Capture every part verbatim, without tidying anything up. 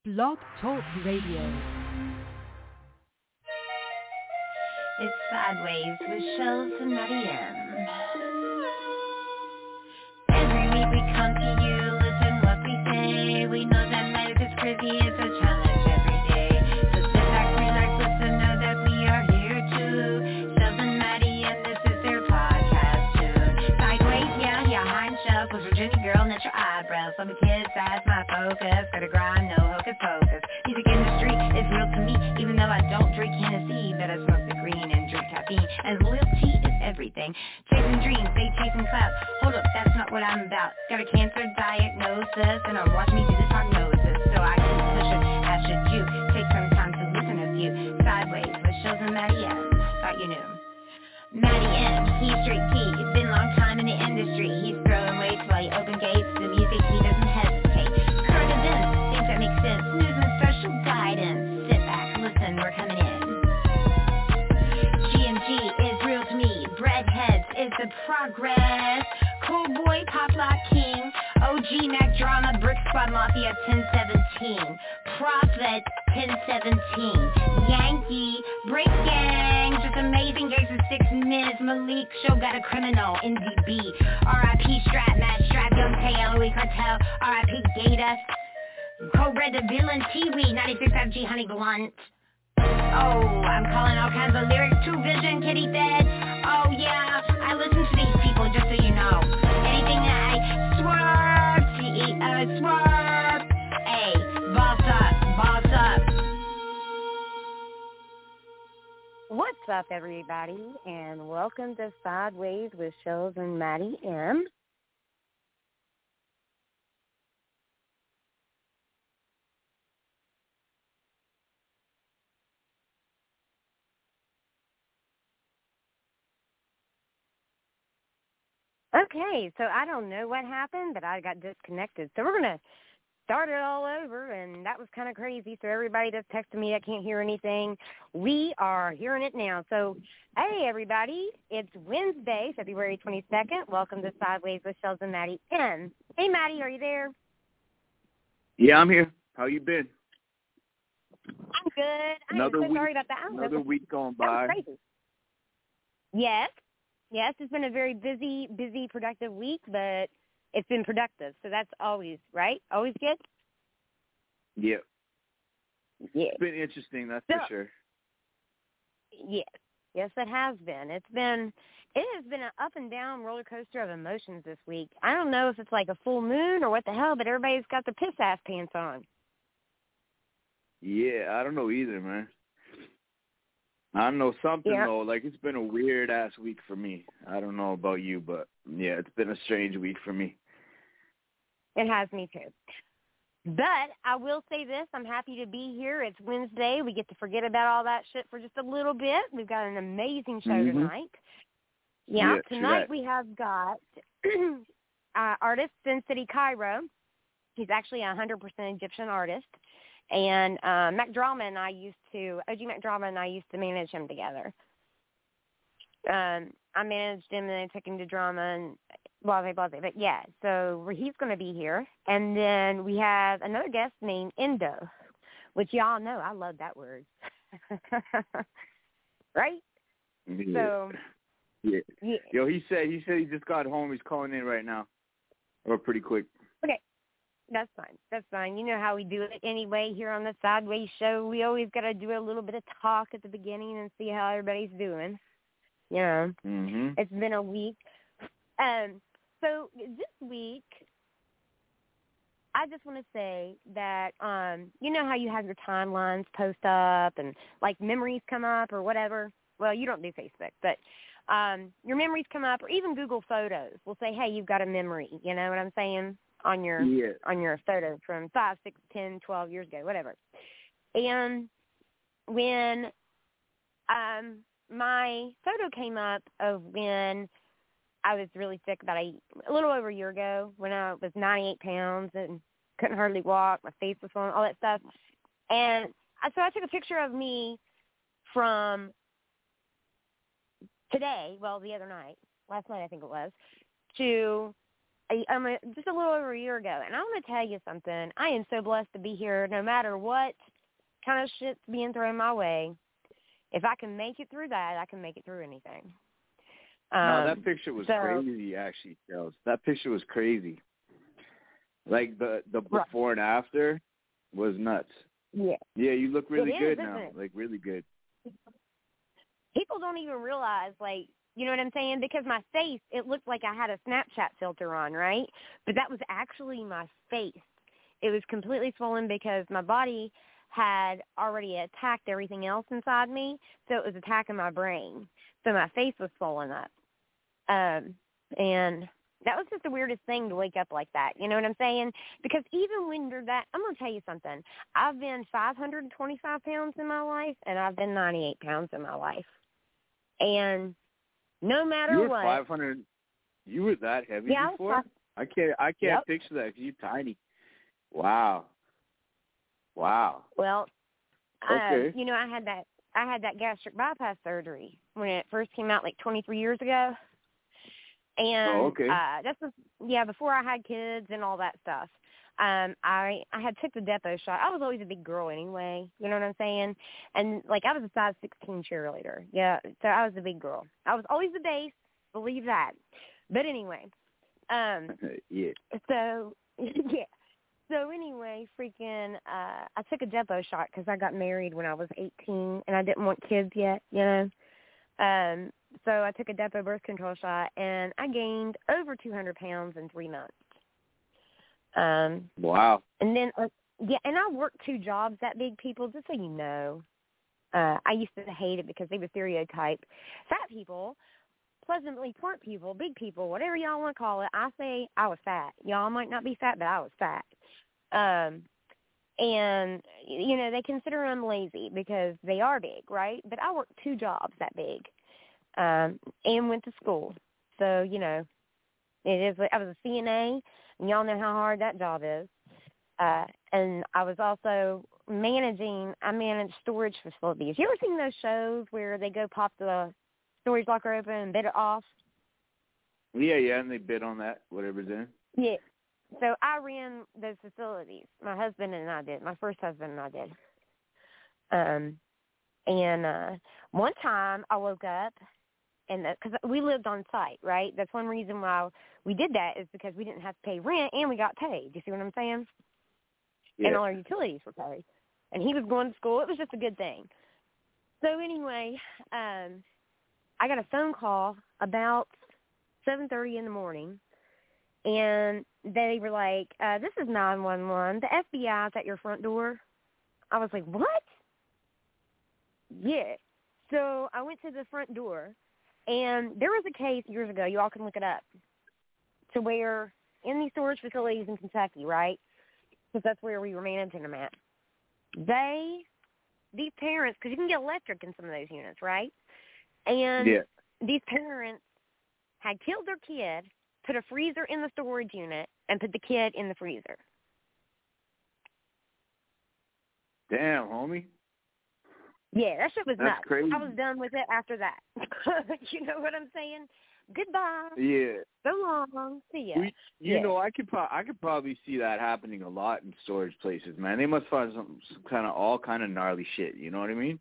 Blog Talk Radio. It's Sideways with Shells and Maddie M. Every week we come to you, listen what we say. We know that life is crazy, it's a challenge every day. So sit back, relax, listen, know that we are here too. Shells and Maddie M, this is their podcast tune. Sideways, yeah, yeah, I'm Shells, with Virginia girl, natural eyebrows. Some kids, that's my focus. Gotta grind, no hocus pocus. Music industry is real to me, even though I don't drink Hennessy, but I smoke the green and drink caffeine, and loyalty is everything. Chasing dreams, they chasing clout. Hold up, that's not what I'm about. Got a cancer diagnosis, and I'm watching me do this prognosis, so I keep pushing, as should you. Take some time to listen to you. Sideways with Shells and Maddie M. Thought you knew. Maddie M, he's straight T. It's been a long time in the industry. He's throwing weights while he open gates. The music, he doesn't hesitate. Current events, things that make sense. News and special guidance. Sit back, listen, we're coming in. G M G is real to me. Breadheads is the progress. Cool boy, Pop Lock King. O G Mac Drama, Brick Squad Mafia ten seventeen. Prophet ten seventeen. Yankee, Break Gang, just amazing gigs in six minutes. Malik Show got a criminal, N D B. R I P Strap, Matt Strap, Young Tay, L O E Cartel. R I P Gator. Cobra the Villain, T-Wee, ninety-six F G Honey Blunt. Oh, I'm calling all kinds of lyrics. True Vision, Kitty Fed. Oh yeah, I listen to these people just so you know. Anything that I swerve, G E O swerve. Hey, boss up, boss up. What's up, everybody, and welcome to Sideways with Shells and Maddie M. Okay, so I don't know what happened, but I got disconnected. So we're going to start it all over, and that was kind of crazy. So everybody that's texting me, I can't hear anything. We are hearing it now. So, hey, everybody, it's Wednesday, February twenty-second. Welcome to Sideways with Shells and Maddie M. Hey, Maddie, are you there? Yeah, I'm here. How you been? I'm good. Another I'm so week, sorry about that. Another week going That by. was crazy. Yes. Yes, it's been a very busy, busy, productive week, but it's been productive. So that's always, right? Always good? Yeah. Yeah. It's been interesting, that's so, for sure. Yes. Yes, it has been. It's been, it has been an up and down roller coaster of emotions this week. I don't know if it's like a full moon or what the hell, but everybody's got their piss-ass pants on. Yeah, I don't know either, man. I know something, yeah. though. Like, it's been a weird-ass week for me. I don't know about you, but, yeah, it's been a strange week for me. It has me, too. But I will say this. I'm happy to be here. It's Wednesday. We get to forget about all that shit for just a little bit. We've got an amazing show mm-hmm. tonight. Yeah, yeah tonight right. we have got uh, artist Sin City Cairo. He's actually a one hundred percent Egyptian artist. And uh, Mac Drama and I used to, O G Mac Drama and I used to manage him together. Um, I managed him and then I took him to drama and blah, blah, blah. But yeah, so he's going to be here. And then we have another guest named Endo, which y'all know. I love that word. Right? Yeah. So, yeah. yeah. Yo, he said, he said he just got home. He's calling in right now. Or pretty quick. Okay. That's fine. That's fine. You know how we do it anyway here on the Sideways Show. We always got to do a little bit of talk at the beginning and see how everybody's doing. You know, mm-hmm. It's been a week. Um, so this week, I just want to say that, um, you know how you have your timelines post up and, like, memories come up or whatever? Well, you don't do Facebook, but um, your memories come up, or even Google Photos will say, hey, you've got a memory. You know what I'm saying? on your yeah. on your photo from five, six, ten, twelve years ago, whatever. And when um, my photo came up of when I was really sick about a, a little over a year ago, when I was ninety-eight pounds and couldn't hardly walk, my face was swollen, all that stuff. And I, so I took a picture of me from today, well, the other night, last night I think it was, to a, um, a, just a little over a year ago. And I'm going to tell you something. I am so blessed to be here no matter what kind of shit's being thrown my way. If I can make it through that, I can make it through anything. Um, no, that picture was so, crazy, actually, Charles. That picture was crazy. Like, the, the before right. and after was nuts. Yeah. Yeah, you look really it good is, now. It? Like, really good. People don't even realize, like, you know what I'm saying? Because my face, it looked like I had a Snapchat filter on, right? But that was actually my face. It was completely swollen because my body had already attacked everything else inside me, so it was attacking my brain. So my face was swollen up. Um, and that was just the weirdest thing to wake up like that. You know what I'm saying? Because even when you're that, I'm going to tell you something. I've been five hundred twenty-five pounds in my life, and I've been ninety-eight pounds in my life. And no matter you were what. five hundred. You were that heavy yeah, before? I, was I can't. I can't yep. picture that because you're tiny. Wow. Wow. Well, okay. uh, you know, I had that. I had that gastric bypass surgery when it first came out, like twenty-three years ago. And oh, okay. uh, that's was, yeah, before I had kids and all that stuff. Um, I I had took the depot shot. I was always a big girl anyway. You know what I'm saying? And like I was a size sixteen cheerleader. Yeah, so I was a big girl. I was always the base. Believe that. But anyway, um, yeah. So yeah. So anyway, freaking, uh, I took a depot shot because I got married when I was eighteen and I didn't want kids yet. You know. Um, so I took a depot birth control shot and I gained over two hundred pounds in three months. Um, wow. And then, uh, yeah, and I worked two jobs that big, people, just so you know. Uh, I used to hate it because they would stereotype fat people, pleasantly plump people, big people, whatever y'all want to call it. I say I was fat. Y'all might not be fat, but I was fat. Um, and, you know, they consider them lazy because they are big, right? But I worked two jobs that big um, and went to school. So, you know, it is. I was a C N A. And y'all know how hard that job is. Uh, and I was also managing, I managed storage facilities. You ever seen those shows where they go pop the storage locker open and bid it off? Yeah, yeah, and they bid on that, whatever's in. Yeah. So I ran those facilities. My husband and I did. My first husband and I did. Um, and uh, one time I woke up, and because we lived on site, right? That's one reason why we did that is because we didn't have to pay rent and we got paid. You see what I'm saying? Yeah. And all our utilities were paid. And he was going to school. It was just a good thing. So anyway, um, I got a phone call about seven thirty in the morning, and they were like, uh, this is nine one one. The F B I's at your front door. I was like, what? Yeah. So I went to the front door. And there was a case years ago, you all can look it up, to where in these storage facilities in Kentucky, right, because that's where we were managing them at, they, these parents, because you can get electric in some of those units, right, and yeah. these parents had killed their kid, put a freezer in the storage unit, and put the kid in the freezer. Damn, homie. Yeah, that shit was That's nuts. crazy. I was done with it after that. You know what I'm saying? Goodbye. Yeah. So long. See ya. We, you yeah. know, I could pro- I could probably see that happening a lot in storage places, man. They must find some, some kind of all kind of gnarly shit. You know what I mean?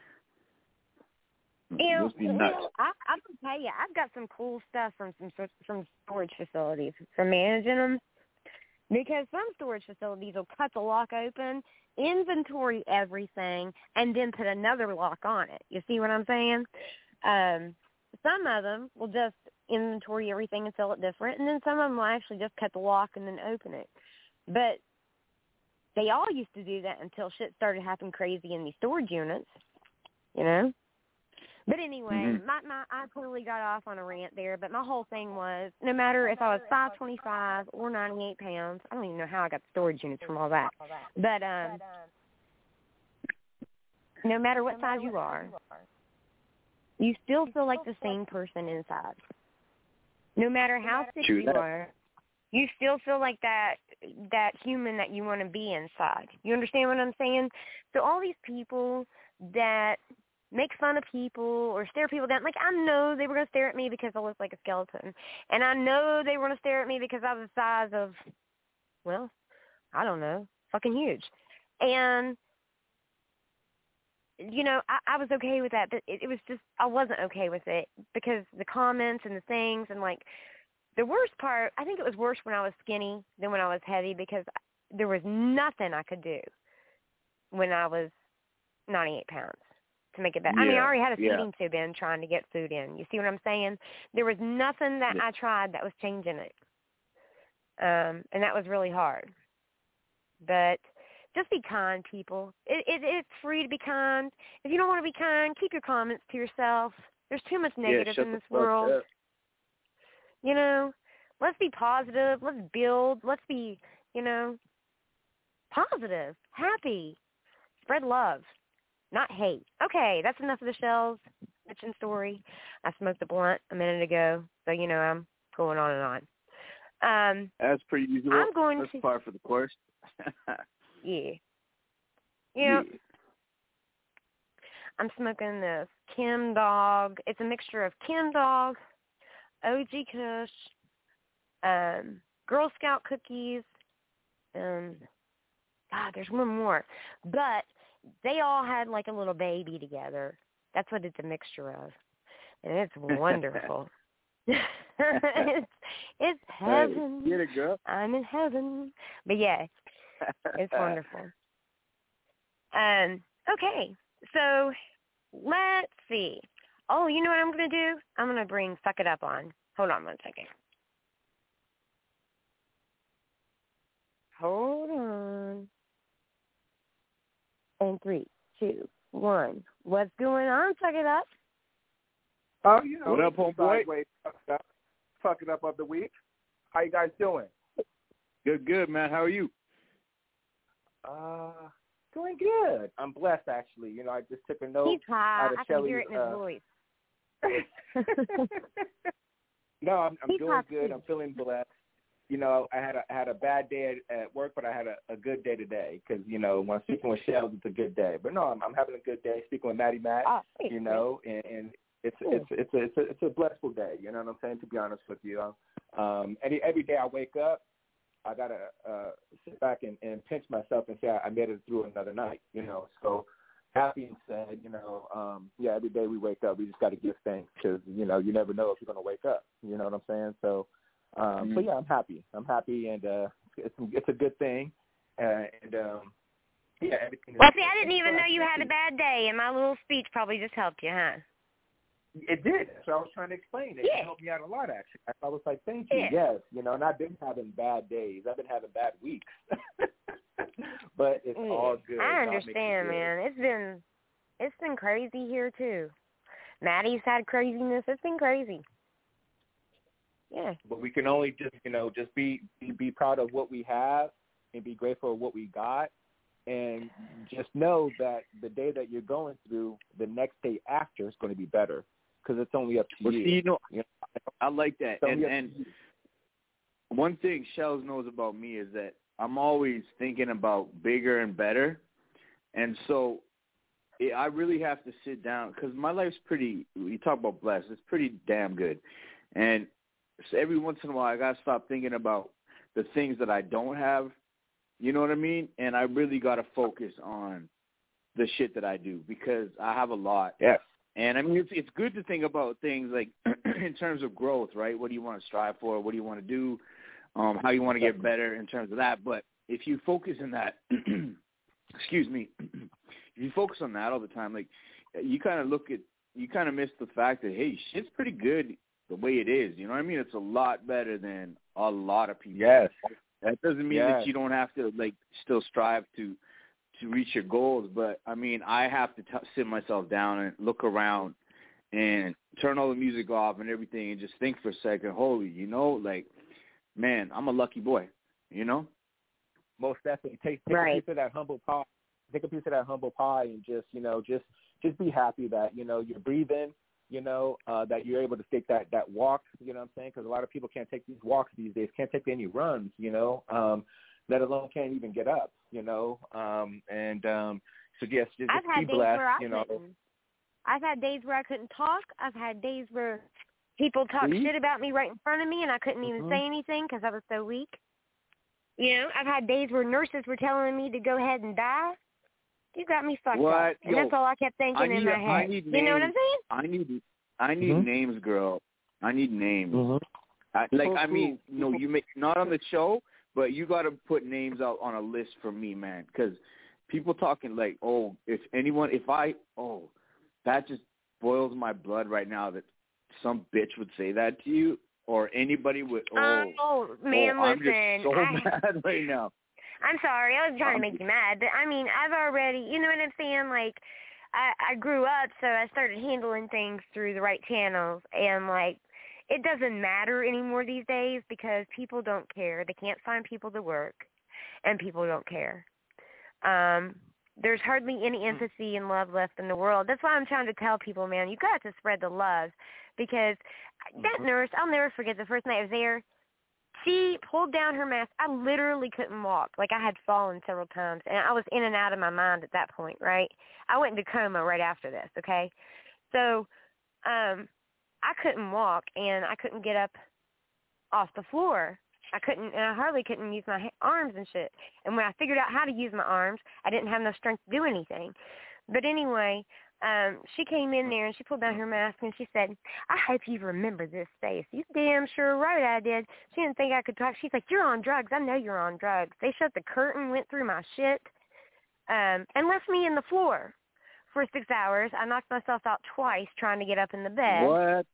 It You know, must be nuts. I, I can tell you, I've got some cool stuff from some from storage facilities from managing them. Because some storage facilities will cut the lock open, inventory everything, and then put another lock on it. You see what I'm saying? Um, some of them will just inventory everything and sell it different, and then some of them will actually just cut the lock and then open it. But they all used to do that until shit started happening crazy in these storage units, you know? But anyway, mm-hmm. my, my I totally got off on a rant there, but my whole thing was, no matter if I was five twenty-five or ninety-eight pounds, I don't even know how I got the storage units from all that, but um, no matter what size you are, you still feel like the same person inside. No matter how sick True you that. are, you still feel like that that human that you want to be inside. You understand what I'm saying? So all these people that make fun of people or stare people down. Like, I know they were going to stare at me because I looked like a skeleton. And I know they were going to stare at me because I was the size of, well, I don't know, fucking huge. And, you know, I, I was okay with that, but it, it was just, I wasn't okay with it because the comments and the things and, like, the worst part, I think it was worse when I was skinny than when I was heavy because there was nothing I could do when I was ninety-eight pounds to make it better. Yeah, I mean, I already had a yeah. feeding tube in trying to get food in. You see what I'm saying? There was nothing that Yeah. I tried that was changing it. Um, and that was really hard. But just be kind, people. It, it, it's free to be kind. If you don't want to be kind, keep your comments to yourself. There's too much negative yeah, shut in the this fuck world. up. You know, let's be positive. Let's build. Let's be, you know, positive, happy. Spread love, not hate. Okay, that's enough of the Shells bitchin' story. I smoked a blunt a minute ago, so, you know, I'm going on and on. Um, That's pretty usual. I'm going That's to... par for the course. yeah. You know, Yeah. I'm smoking this Kim Dog. It's a mixture of Kim Dog, O G Kush, um, Girl Scout cookies, and God, there's one more. But they all had like a little baby together. That's what it's a mixture of, and it's wonderful. it's, it's heaven. Hey, get it, girl. I'm in heaven. But yeah, it's wonderful. Um. Okay, so let's see. Oh, you know what I'm going to do? I'm going to bring Suck It Up on. Hold on one second. Hold on. And three, two, one. What's going on? Suck It Up. Oh, you know, What up, homeboy? sideways fucked up, fucking up of the week. How you guys doing? Good, good, man. How are you? Uh, doing good. I'm blessed, actually. You know, I just took a note. He's high. out of I can Shelley's, hear it in his uh, voice. No, I'm, I'm He's doing hot, good. too. I'm feeling blessed. You know, I had a I had a bad day at, at work, but I had a, a good day today because, you know, when I'm speaking with Shells, it's a good day. But no, I'm, I'm having a good day speaking with Maddie Matt. Oh, thanks, you know, and, and it's it's it's a, it's a it's a blissful day. You know what I'm saying? To be honest with you, um, every every day I wake up, I gotta uh, sit back and, and pinch myself and say I, I made it through another night. You know, so that being said, you know, um, yeah, every day we wake up, we just got to give thanks because, you know, you never know if you're gonna wake up. You know what I'm saying? So. Um, Mm-hmm. So yeah, I'm happy. I'm happy, and uh, it's it's a good thing. Uh, and um, yeah, everything. Well, is, see, I didn't even know you had a happy. bad day, and my little speech probably just helped you, huh? It did. That's what I was trying to explain. It Yeah. helped me out a lot, actually. I was like, thank you. Yeah. Yes, you know, and I've been having bad days. I've been having bad weeks, but it's Yeah. all good. I God makes it understand, good. man. It's been it's been crazy here too. Maddie's had craziness. It's been crazy. Yeah. But we can only just, you know, just be, be be proud of what we have and be grateful for what we got, and just know that the day that you're going through, the next day after is going to be better because it's only up to Well, you. see, you know, You know, I like that. it's only And, up to and you. one thing Shells knows about me is that I'm always thinking about bigger and better. And so it, I really have to sit down because my life's pretty, you talk about blessed, it's pretty damn good. And so every once in a while, I got to stop thinking about the things that I don't have. You know what I mean? And I really got to focus on the shit that I do because I have a lot. Yes. And, I mean, it's, it's good to think about things like in terms of growth, right? What do you want to strive for? What do you want to do? Um, how you want to get better in terms of that. But if you focus on that, excuse me, if you focus on that all the time, like you kind of look at, you kind of miss the fact that, hey, shit's pretty good the way it is. You know what I mean? It's a lot better than a lot of people. Yes. That doesn't mean Yes. that you don't have to, like, still strive to to reach your goals. But, I mean, I have to t- sit myself down and look around and turn all the music off and everything and just think for a second, holy, you know, like, man, I'm a lucky boy, you know? Most definitely. Take, take Right. a piece of that humble pie. Take a piece of that humble pie and just, you know, just just be happy that, you know, you're breathing, you know, uh, that you're able to take that, that walk, you know what I'm saying? Because a lot of people can't take these walks these days, can't take any runs, you know, um, let alone can't even get up, you know. Um, and um, so, yes, just, I've just had be days blessed, where I you know. couldn't. I've had days where I couldn't talk. I've had days where people talk See? shit about me right in front of me, and I couldn't even Mhm. say anything because I was so weak. You know, I've had days where nurses were telling me to go ahead and die. You got me fucked What? up, and Yo, that's all I kept thinking I need, in my I head. need You know what I'm names. saying? I need, I need Mhm. names, girl. I need names. Mhm. I, like, People I mean, who- no, you make not on the show, but you got to put names out on a list for me, man. Because people talking like, oh, if anyone, if I, oh, that just boils my blood right now that some bitch would say that to you, or anybody would. Oh, oh man, oh, I'm listen. just so I, mad right now. I'm sorry. I was trying to Um, make you mad, but I mean, I've already, you know what I'm saying? Like, I, I grew up, so I started handling things through the right channels, and like, it doesn't matter anymore these days because people don't care. They can't find people to work, and people don't care. Um, there's hardly any empathy and love left in the world. That's why I'm trying to tell people, man, you got to spread the love, because that nurse, I'll never forget the first night I was there. She pulled down her mask. I literally couldn't walk. Like, I had fallen several times, and I was in and out of my mind at that point, right? I went into coma right after this, okay? So um, I couldn't walk, and I couldn't get up off the floor. I couldn't, and I hardly couldn't use my ha- arms and shit. And when I figured out how to use my arms, I didn't have enough strength to do anything. But anyway, um, she came in there and she pulled down her mask and she said, I hope you remember this face. You damn sure right I did. She didn't think I could talk. She's like, you're on drugs. I know you're on drugs. They shut the curtain, went through my shit, um, and left me in the floor for six hours. I knocked myself out twice trying to get up in the bed. What?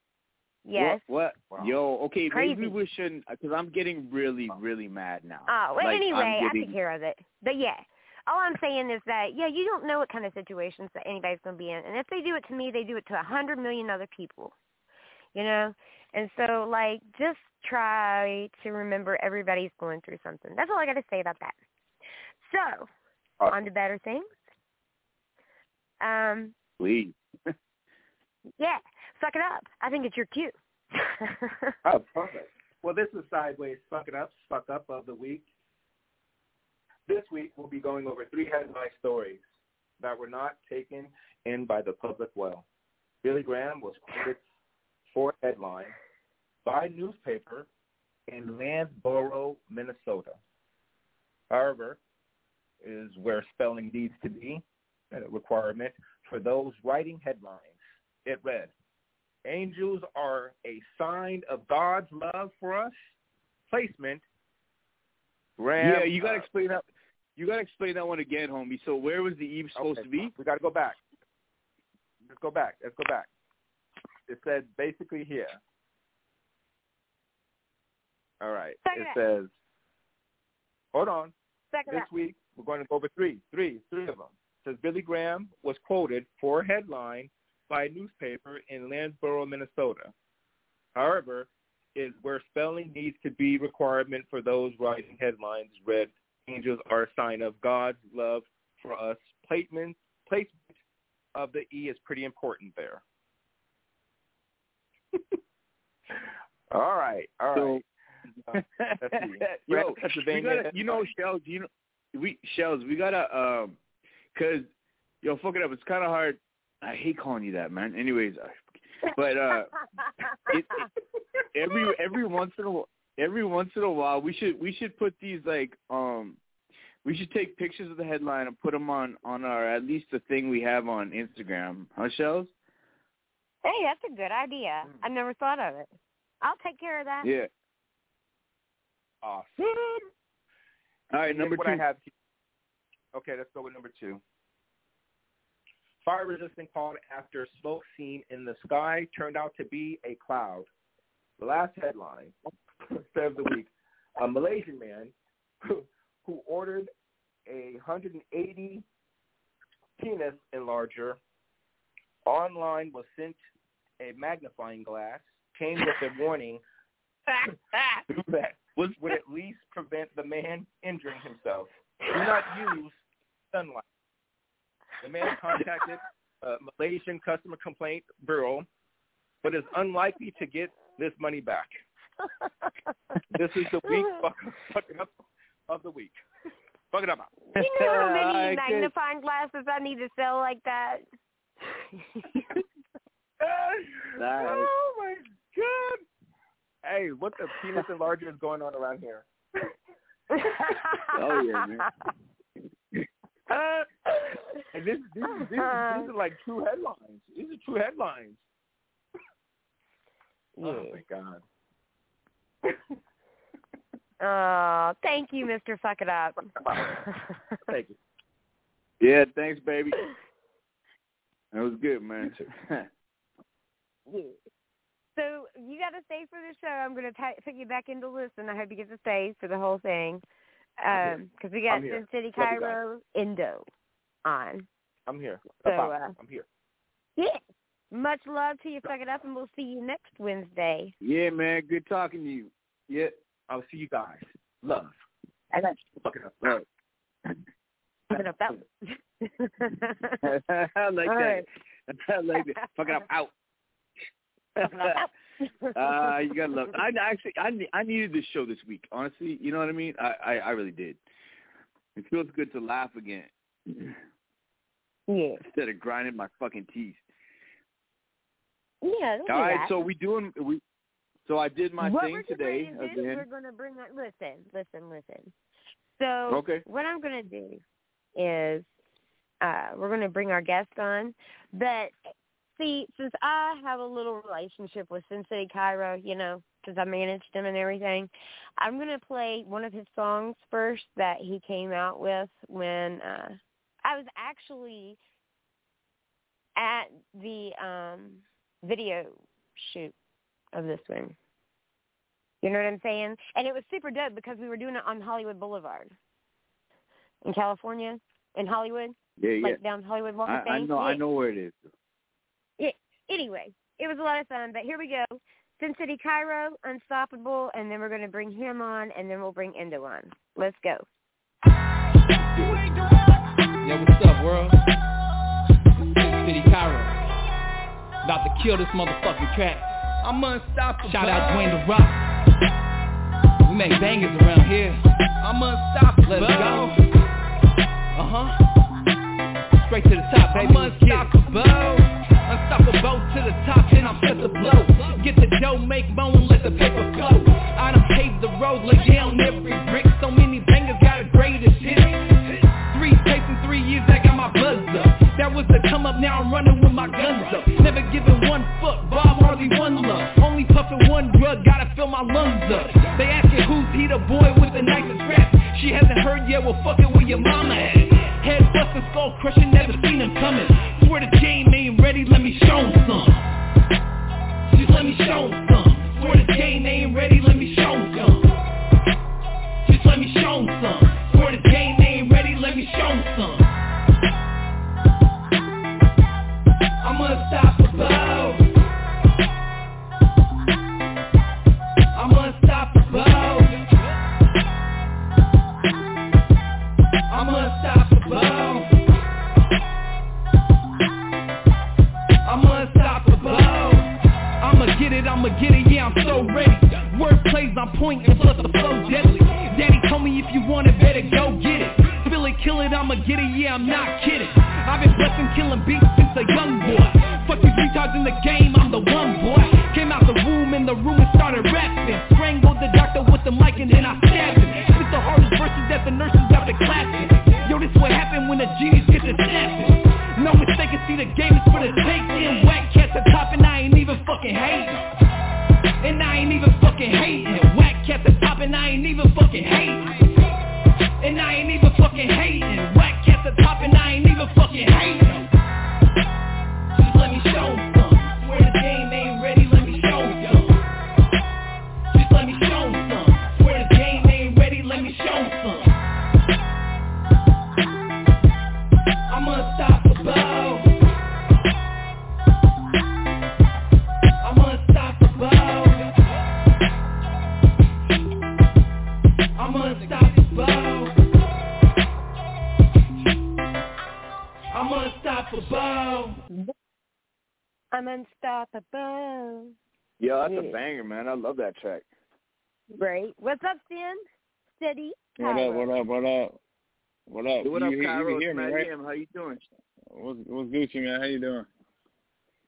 Yes. What? what? Wow. Yo, okay, Crazy. maybe we shouldn't, because I'm getting really, really mad now. Oh, well, Like, anyway, I'm I getting, took care of it. But, yeah, all I'm saying is that, yeah, you don't know what kind of situations that anybody's going to be in. And if they do it to me, they do it to a hundred million other people, you know? And so, like, just try to remember everybody's going through something. That's all I got to say about that. So, Awesome. on to better things. Um, Please. yeah, suck it up. I think it's your cue. Oh, perfect. Well, this is Sideways Fuck It Up, Fuck Up of the Week. This week, we'll be going over three headline stories that were not taken in by the public well. Billy Graham was quoted for a headline by newspaper in Lansboro, Minnesota. However, is where spelling needs to be a requirement for those writing headlines. It read, angels are a sign of God's love for us. Placement. Graham, Yeah, you got to uh, explain that. You got to explain that one again, homie. So where was the Eve supposed okay, to be? We got to go back. Let's go back. Let's go back. It said basically here. All right. Second it up. says, hold on. Second This up. week, we're going to go over three, three, three of them. It says Billy Graham was quoted for a headline by a newspaper in Lansboro, Minnesota. However, is where spelling needs to be requirement for those writing headlines read, angels are a sign of God's love for us. Placement, placement of the E is pretty important there. all right, all So, right. Uh, let's see. yo, Pennsylvania we gotta, you know, Shells, you know, we Shells, we gotta, um, cause, yo, fuck it up. It's kind of hard. I hate calling you that, man. Anyways, but uh, it, it, every every once in a while, every once in a while, we should we should put these like um, we should take pictures of the headline and put them on on our at least the thing we have on Instagram, huh, Shells? Hey, that's a good idea. I never thought of it. I'll take care of that. Yeah. Awesome. All right, number what two. I have here. Okay, let's go with number two. Fire resistant called after smoke seen in the sky turned out to be a cloud. The last headline of the week: a Malaysian man who, who ordered a one hundred eighty penis enlarger online was sent a magnifying glass, came with a warning that would at least prevent the man injuring himself. Do not use sunlight. The man contacted a Malaysian Customer Complaint Bureau, but is unlikely to get this money back. This is the week fuck, fuck it up of the week. Fuck it up. You know how I many could- magnifying glasses I need to sell like that? Oh my God! Hey, what the penis enlarger is going on around here? Oh yeah, man. Uh, and this, this, this, these are like true headlines. These are true headlines. Yeah. Oh my God. Oh, thank you, Mister Fuck It Up. Thank you. Yeah, thanks, baby. That was good, man. Yeah. So you got to stay for the show. I'm going to t- put you back into listen. I hope you get to stay for the whole thing. Because um, we got Sin City Cairo Indo on. I'm here. So, uh, uh, I'm here. Yeah. Much love to you, Fuck It Up, and we'll see you next Wednesday. Yeah, man. Good talking to you. Yeah. I'll see you guys. Love. I love you. Fuck It Up. Right. Fuck It Up out. I like All that. right. I like that. Fuck It Up out. uh, you gotta love. I actually, I, I needed this show this week. Honestly, you know what I mean. I, I, I really did. It feels good to laugh again. Yeah. Instead of grinding my fucking teeth. Yeah. All right. That. So we doing we. So I did my what thing we're today. Do, again. We're gonna bring. Listen, listen, listen. So okay. What I'm gonna do is uh, we're gonna bring our guest on, but. See, since I have a little relationship with Sin City Cairo, you know, because I managed him and everything, I'm going to play one of his songs first that he came out with when uh, I was actually at the um, video shoot of this one. You know what I'm saying? And it was super dope because we were doing it on Hollywood Boulevard in California, in Hollywood. Yeah, yeah. Like down Hollywood Walk of I, I know, yeah. I know where it is. Yeah. Anyway, it was a lot of fun, but here we go. Sin City Cairo, Unstoppable, and then we're going to bring him on, and then we'll bring Indo on. Let's go. Yo, what's up, world? Sin City Cairo. About to kill this motherfucking track. I'm unstoppable. Shout out Dwayne The Rock. We make bangers around here. I'm unstoppable. Let's go. Uh-huh. Straight to the top, baby. I'm unstoppable. Unstoppable to the top, and I'm set to blow. Get the dough, make moan, let the paper flow. I done paved the road, lay down every brick. So many bangers, got a greatest hit. Three tapes in three years, I got my buzz up. That was the come up, now I'm running with my guns up. Never giving one fuck, Bob Marley one love. Only puffing one drug, gotta fill my lungs up. They asking who's he, the boy with the nicest rap. She hasn't heard yet, well fuck it where your mama at. Head busting, skull crushing, never seen him coming. Swear the game ain't ready, let me show him some. Just let me show him some. Swear the game ain't ready, let me show him some. Just let me show him some. Swear the game ain't ready, let me show him some. I'm unstoppable. I'm unstoppable. I'm unstoppable. I'm unstoppable. I'ma get it, I'ma get it, yeah, I'm so ready. Word plays on point and plus the flow deadly. Daddy told me if you want it, better go get it. Spill it, kill it, I'ma get it, yeah, I'm not kidding. I've been blessing, killing beats since a young boy. Fuck these retards in the game, I'm the one boy. Came out the womb in the room and started rapping. Strangled the doctor with the mic and then I stabbed him. Spit the hardest verses that the nurses got to clapping. Yo, this what happened when the genius get to snapping. No mistaken, see the game is for the taking. Whack cats at top and I ain't even fucking hating. And I ain't even fucking hating. Whack cats at top and I ain't even fucking hating. And I ain't even fucking hating. Whack cats at top and I ain't even fucking hating. Just let me show them some. Swear the game ain't ready, let me show them some. Just let me show them some. Swear the game ain't ready, let me show them some. I'm unstoppable. I'm unstoppable. I'm unstoppable. I'm unstoppable. I'm unstoppable. Yo, that's Yeah. a banger, man. I love that track. Great. What's up, Sin? Steady. What up, what up, what up? What up? What you, up, you, Cairo? you can hear me, right? How you doing? What's, what's Gucci, man? How you doing?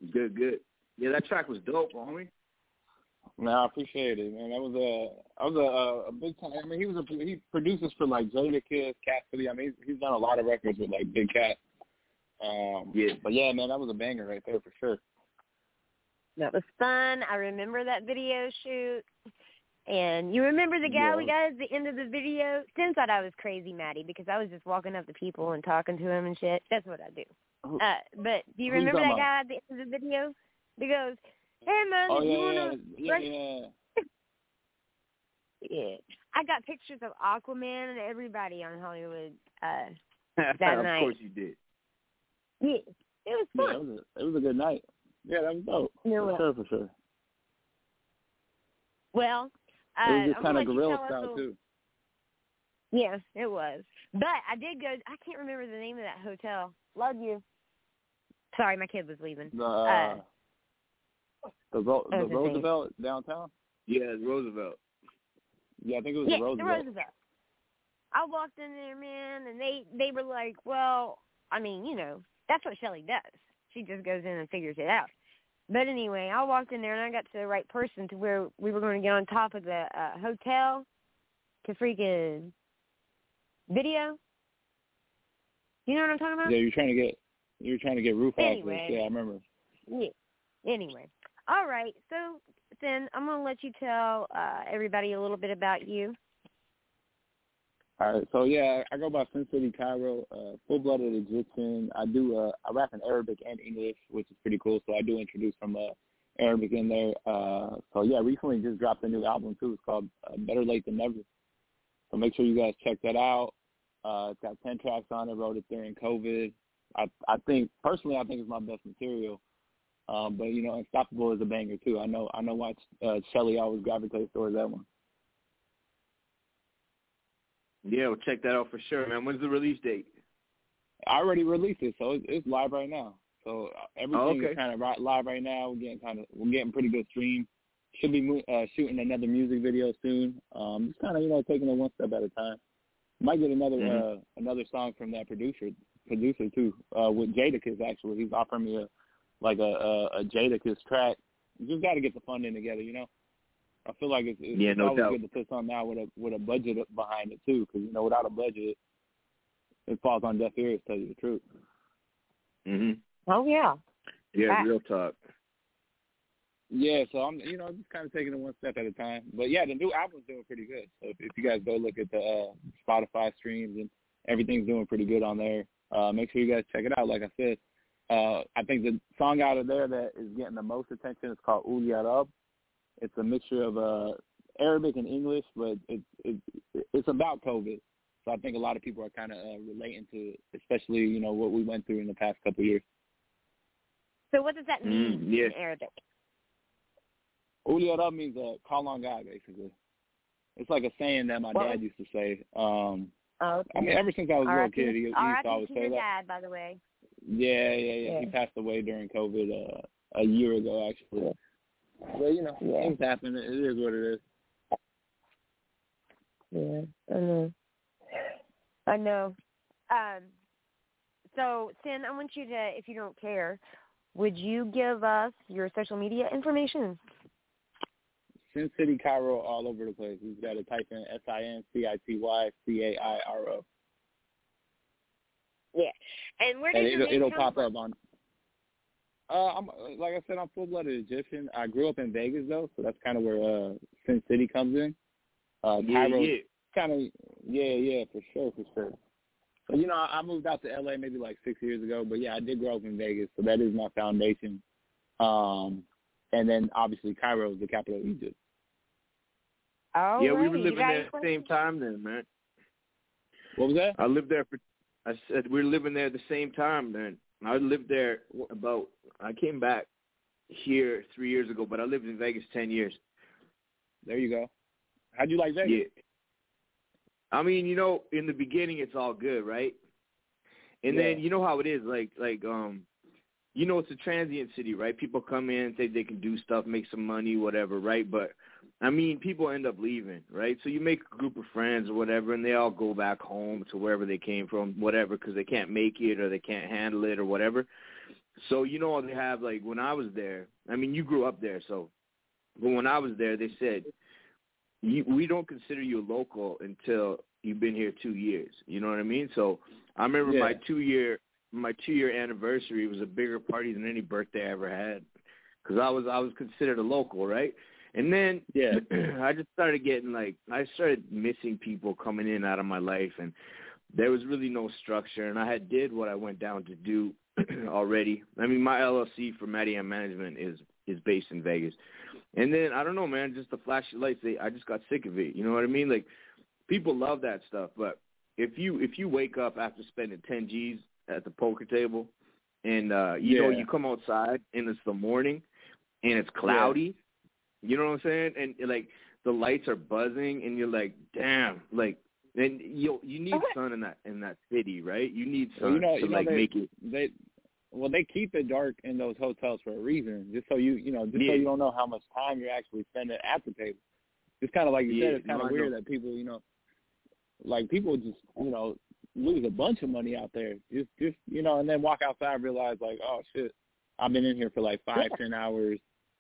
Good, good. Yeah, that track was dope, homie. Man, I appreciate it, man. That was a, I was a, a big time. I mean, he was a, he produces for like Jadakiss, Cassidy. I mean, he's, he's done a lot of records with like Big Cat. Um, yeah, but yeah, man, that was a banger right there for sure. That was fun. I remember that video shoot. And you remember the guy yeah. we got at the end of the video? Tim thought I was crazy, Maddie, because I was just walking up to people and talking to him and shit. That's what I do. Uh, but do you remember that guy at the end of the video? He goes, "Hey man, oh, you yeah, wanna?" Yeah, yeah, yeah. Yeah. I got pictures of Aquaman and everybody on Hollywood uh, that night. Of course you did. Yeah, it was fun. Yeah, it was a, it was a good night. Yeah, that was dope. Yeah, for well. sure, for sure. Well, uh, it was just kind of guerrilla style a, too. Yeah, it was. But I did go. I can't remember the name of that hotel. Love you. Sorry, my kid was leaving. The uh, uh, the, Ro- the okay, Roosevelt downtown. Yeah, Roosevelt. Yeah, I think it was yeah, the Roosevelt. the Roosevelt. I walked in there, man, and they they were like, "Well, I mean, you know, that's what Shelly does. She just goes in and figures it out." But anyway, I walked in there, and I got to the right person to where we were going to get on top of the uh, hotel to freaking video. You know what I'm talking about? Yeah, you're trying to get you're trying to get roof Anyway. access. Yeah, I remember. Yeah. Anyway. All right. So then I'm going to let you tell uh, everybody a little bit about you. All right. So yeah, I go by Sin City Cairo, uh, full-blooded Egyptian. I do uh, I rap in Arabic and English, which is pretty cool. So I do introduce some uh, Arabic in there. Uh, so yeah, recently just dropped a new album too. It's called uh, Better Late Than Never. So make sure you guys check that out. Uh, it's got ten tracks on it. Wrote it during COVID. I I think personally, I think it's my best material. Um, but you know, Unstoppable is a banger too. I know I know why uh, Shelly always gravitates towards that one. Yeah, we'll check that out for sure, man. When's the release date? I already released it, so it's, it's live right now. So everything oh, okay. is kind of right, live right now. We're getting kind of we're getting pretty good stream. Should be uh, shooting another music video soon. Um, just kind of you know taking it one step at a time. Might get another mm-hmm. uh, another song from that producer producer too uh, with Jadakiss. Actually, he's offering me a like a a, a Jadakiss track. You just got to get the funding together, you know. I feel like it's, it's yeah, no always doubt. good to put something out with a with a budget behind it too, because you know without a budget, it falls on deaf ears. To tell you the truth. Mhm. Oh yeah. Yeah, ah. real talk. Yeah, so I'm you know just kind of taking it one step at a time. But yeah, the new album's doing pretty good. So if, if you guys go look at the uh, Spotify streams and everything's doing pretty good on there, uh, make sure you guys check it out. Like I said, uh, I think the song out of there that is getting the most attention is called Uli Arab. It's a mixture of uh, Arabic and English, but it's it, it's about COVID. So I think a lot of people are kind of uh, relating to, especially you know what we went through in the past couple of years. So what does that mean mm, yeah. in Arabic? Uli Arab means uh, call on God, basically. It's like a saying that my what dad was... used to say. Um, oh, okay. I mean, ever since I was a little kid, he, he used R I P to always to say your that. dad, by the way. Yeah, yeah, yeah, yeah. He passed away during COVID uh, a year ago, actually. But, you know, yeah. things happen. It is what it is. Yeah, I know. I know. Um, so, Sin, I want you to, if you don't care, would you give us your social media information? Sin City Cairo all over the place. You've got to type in S I N C I T Y C A I R O. Yeah. And where does and your it'll, name it'll come pop from? up on. Uh, I'm like I said, I'm full-blooded Egyptian. I grew up in Vegas though, so that's kind of where uh, Sin City comes in. Uh, yeah, Cairo, yeah. kind of, yeah, yeah, for sure, for sure. So you know, I moved out to L A maybe like six years ago, but yeah, I did grow up in Vegas, so that is my foundation. Um, and then obviously Cairo is the capital of Egypt. Oh, yeah, right. we were living there at questions? the same time then, man. What was that? I lived there for. I said we were living there at the same time then. I lived there about. I came back here three years ago, but I lived in Vegas ten years. There you go. How'd you like Vegas? Yeah. I mean, you know, in the beginning it's all good, right? And yeah. then you know how it is, like like um you know, it's a transient city, right? People come in, say they can do stuff, make some money, whatever, right? But, I mean, people end up leaving, right? So you make a group of friends or whatever, and they all go back home to wherever they came from, whatever, because they can't make it or they can't handle it or whatever. So, you know, they have, like, when I was there, I mean, you grew up there, so, but when I was there, they said, you, we don't consider you a local until you've been here two years. You know what I mean? So I remember yeah. my two-year my two-year anniversary was a bigger party than any birthday I ever had because I was I was considered a local, right? And then yeah. I just started getting, like, I started missing people coming in out of my life, and there was really no structure, and I had did what I went down to do already. I mean, my L L C for Matty M Management is is based in Vegas. And then, I don't know, man, just the flashy lights, they, I just got sick of it. You know what I mean? Like, people love that stuff, but if you if you wake up after spending ten G's at the poker table and, uh, you yeah. know, you come outside and it's the morning and it's cloudy, yeah. you know what I'm saying? And, like, the lights are buzzing and you're like, damn, like, and you you need sun in that in that city, right? You need sun well, you know, to, you know, like, they, make it. They, well, they keep it dark in those hotels for a reason, just so you, you know, just yeah. so you don't know how much time you're actually spending at the table. It's kind of like you yeah, said, it's kind of no, weird that people, you know, like people just, you know, lose a bunch of money out there. Just, just you know, and then walk outside and realize, like, oh, shit, I've been in here for like five, ten hours.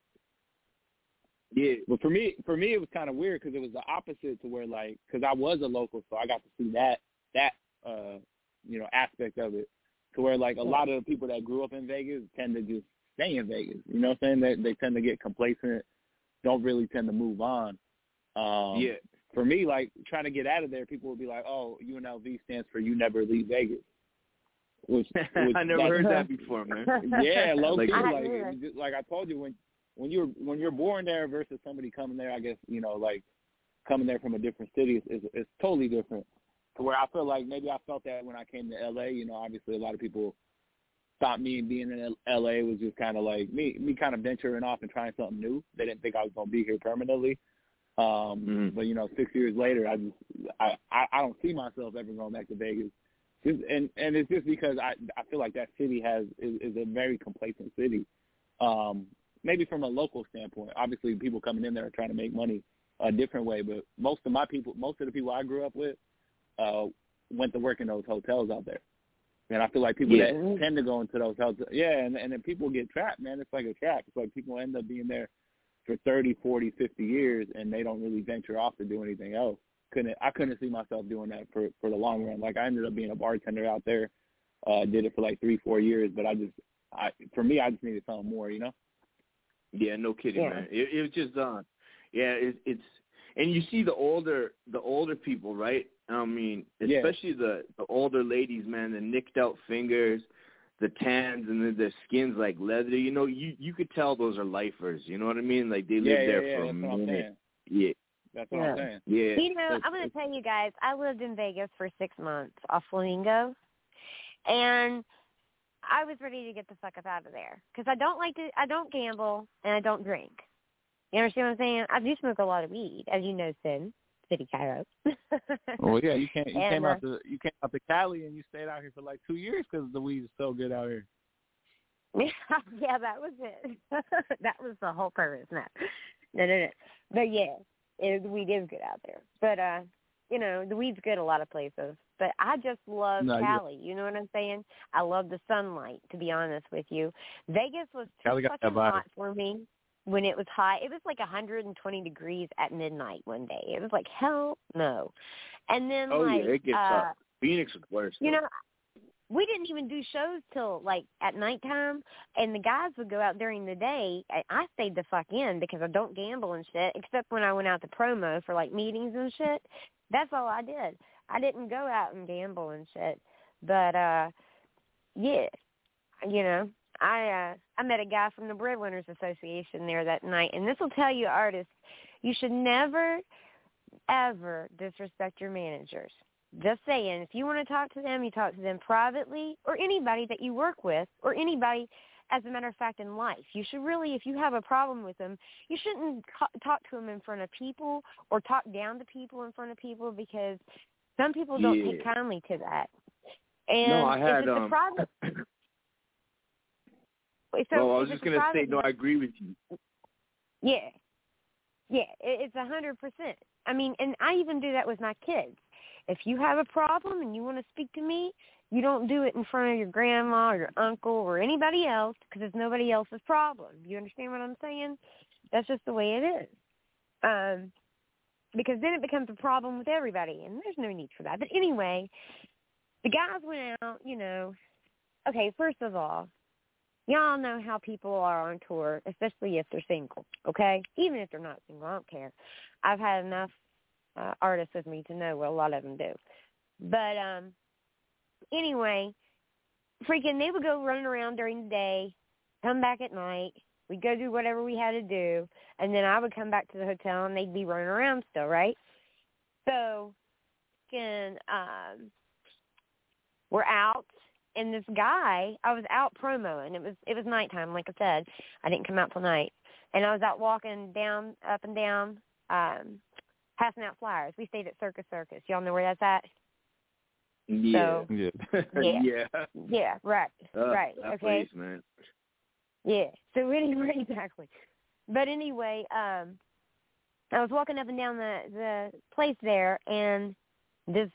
Yeah. But for me, for me, it was kind of weird because it was the opposite to where, like, because I was a local, so I got to see that, that, uh, you know, aspect of it. To where, like, a lot of the people that grew up in Vegas tend to just stay in Vegas. You know what I'm saying? They, they tend to get complacent, don't really tend to move on. Um, yeah. For me, like, trying to get out of there, people would be like, oh, U N L V stands for You Never Leave Vegas. Which, which I never like, heard that before, man. Yeah, low like, key. Like, just, like I told you, when when you're when you're born there versus somebody coming there, I guess, you know, like, coming there from a different city is, is, is totally different. To where I feel like maybe I felt that when I came to L A. You know, obviously a lot of people thought me being in L A was just kind of like me, me kind of venturing off and trying something new. They didn't think I was going to be here permanently. Um, mm-hmm. But, you know, six years later, I just I, I, I don't see myself ever going back to Vegas. Just, and, and it's just because I I feel like that city has is, is a very complacent city. Um, maybe from a local standpoint. Obviously, people coming in there are trying to make money a different way. But most of my people, most of the people I grew up with, uh, went to work in those hotels out there. And I feel like people yeah. that tend to go into those hotels, yeah, and, and then people get trapped, man. It's like a trap. It's like people end up being there for thirty, forty, fifty years, and they don't really venture off to do anything else. Couldn't I couldn't see myself doing that for, for the long run. Like, I ended up being a bartender out there, uh, did it for like three, four years, but I just, I for me, I just needed something more, you know? Yeah, no kidding, yeah. man. It, it was just, uh, yeah, it, it's, and you see the older, the older people, right? I mean, especially yeah. the, the older ladies, man, the nicked out fingers, the tans, and then their skin's like leather. You know, you you could tell those are lifers. You know what I mean? Like, they live yeah, there yeah, for yeah, a minute. Yeah. That's what yeah. I'm saying. Yeah. You know, it's, I'm going it's, to tell you guys, I lived in Vegas for six months off Flamingo, and I was ready to get the fuck up out of there because I don't like to, I don't gamble, and I don't drink. You understand what I'm saying? I do smoke a lot of weed, as you know, Sin, City Cairo. Well, yeah, you can't. You and, came uh, out to you came out to Cali and you stayed out here for like two years because the weed is so good out here. Yeah, that was it. That was the whole purpose. No, no, no, no. But yeah, it, the weed is good out there. But uh, you know, the weed's good a lot of places. But I just love no, Cali. You know what I'm saying? I love the sunlight. To be honest with you, Vegas was too Cali got fucking that hot for me. When it was hot, it was like one hundred twenty degrees at midnight one day. It was like, hell no. And then, oh, like, yeah, it gets uh, hot. Phoenix is worse. You though. know, we didn't even do shows till, like, at nighttime, and the guys would go out during the day. I stayed the fuck in because I don't gamble and shit, except when I went out to promo for, like, meetings and shit. That's all I did. I didn't go out and gamble and shit. But, uh, yeah, you know. I uh, I met a guy from the Breadwinners Association there that night, and this will tell you, artists, you should never, ever disrespect your managers. Just saying, if you want to talk to them, you talk to them privately, or anybody that you work with, or anybody, as a matter of fact, in life. You should really, if you have a problem with them, you shouldn't talk to them in front of people or talk down to people in front of people because some people don't yeah. take kindly to that. And no, I had, if it's um, a private... So oh, I was if just it's a gonna say private- no. I agree with you. Yeah, yeah, it, it's a hundred percent. I mean, and I even do that with my kids. If you have a problem and you want to speak to me, you don't do it in front of your grandma or your uncle or anybody else because it's nobody else's problem. You understand what I'm saying? That's just the way it is. Um, because then it becomes a problem with everybody, and there's no need for that. But anyway, the guys went out, you know. Okay, first of all, y'all know how people are on tour, especially if they're single, okay? Even if they're not single, I don't care. I've had enough uh, artists with me to know what a lot of them do. But um, anyway, freaking they would go running around during the day, come back at night. We'd go do whatever we had to do, and then I would come back to the hotel, and they'd be running around still, right? So, freaking, um, we're out. And this guy, I was out promoing. It was it was nighttime, like I said. I didn't come out till night. And I was out walking down, up and down, um, passing out flyers. We stayed at Circus Circus. Y'all know where that's at? Yeah. So, Yeah. yeah. yeah. Yeah, right. Uh, right. that Okay. place, man. Yeah. So anyway, exactly. But anyway, um, I was walking up and down the, the place there, and this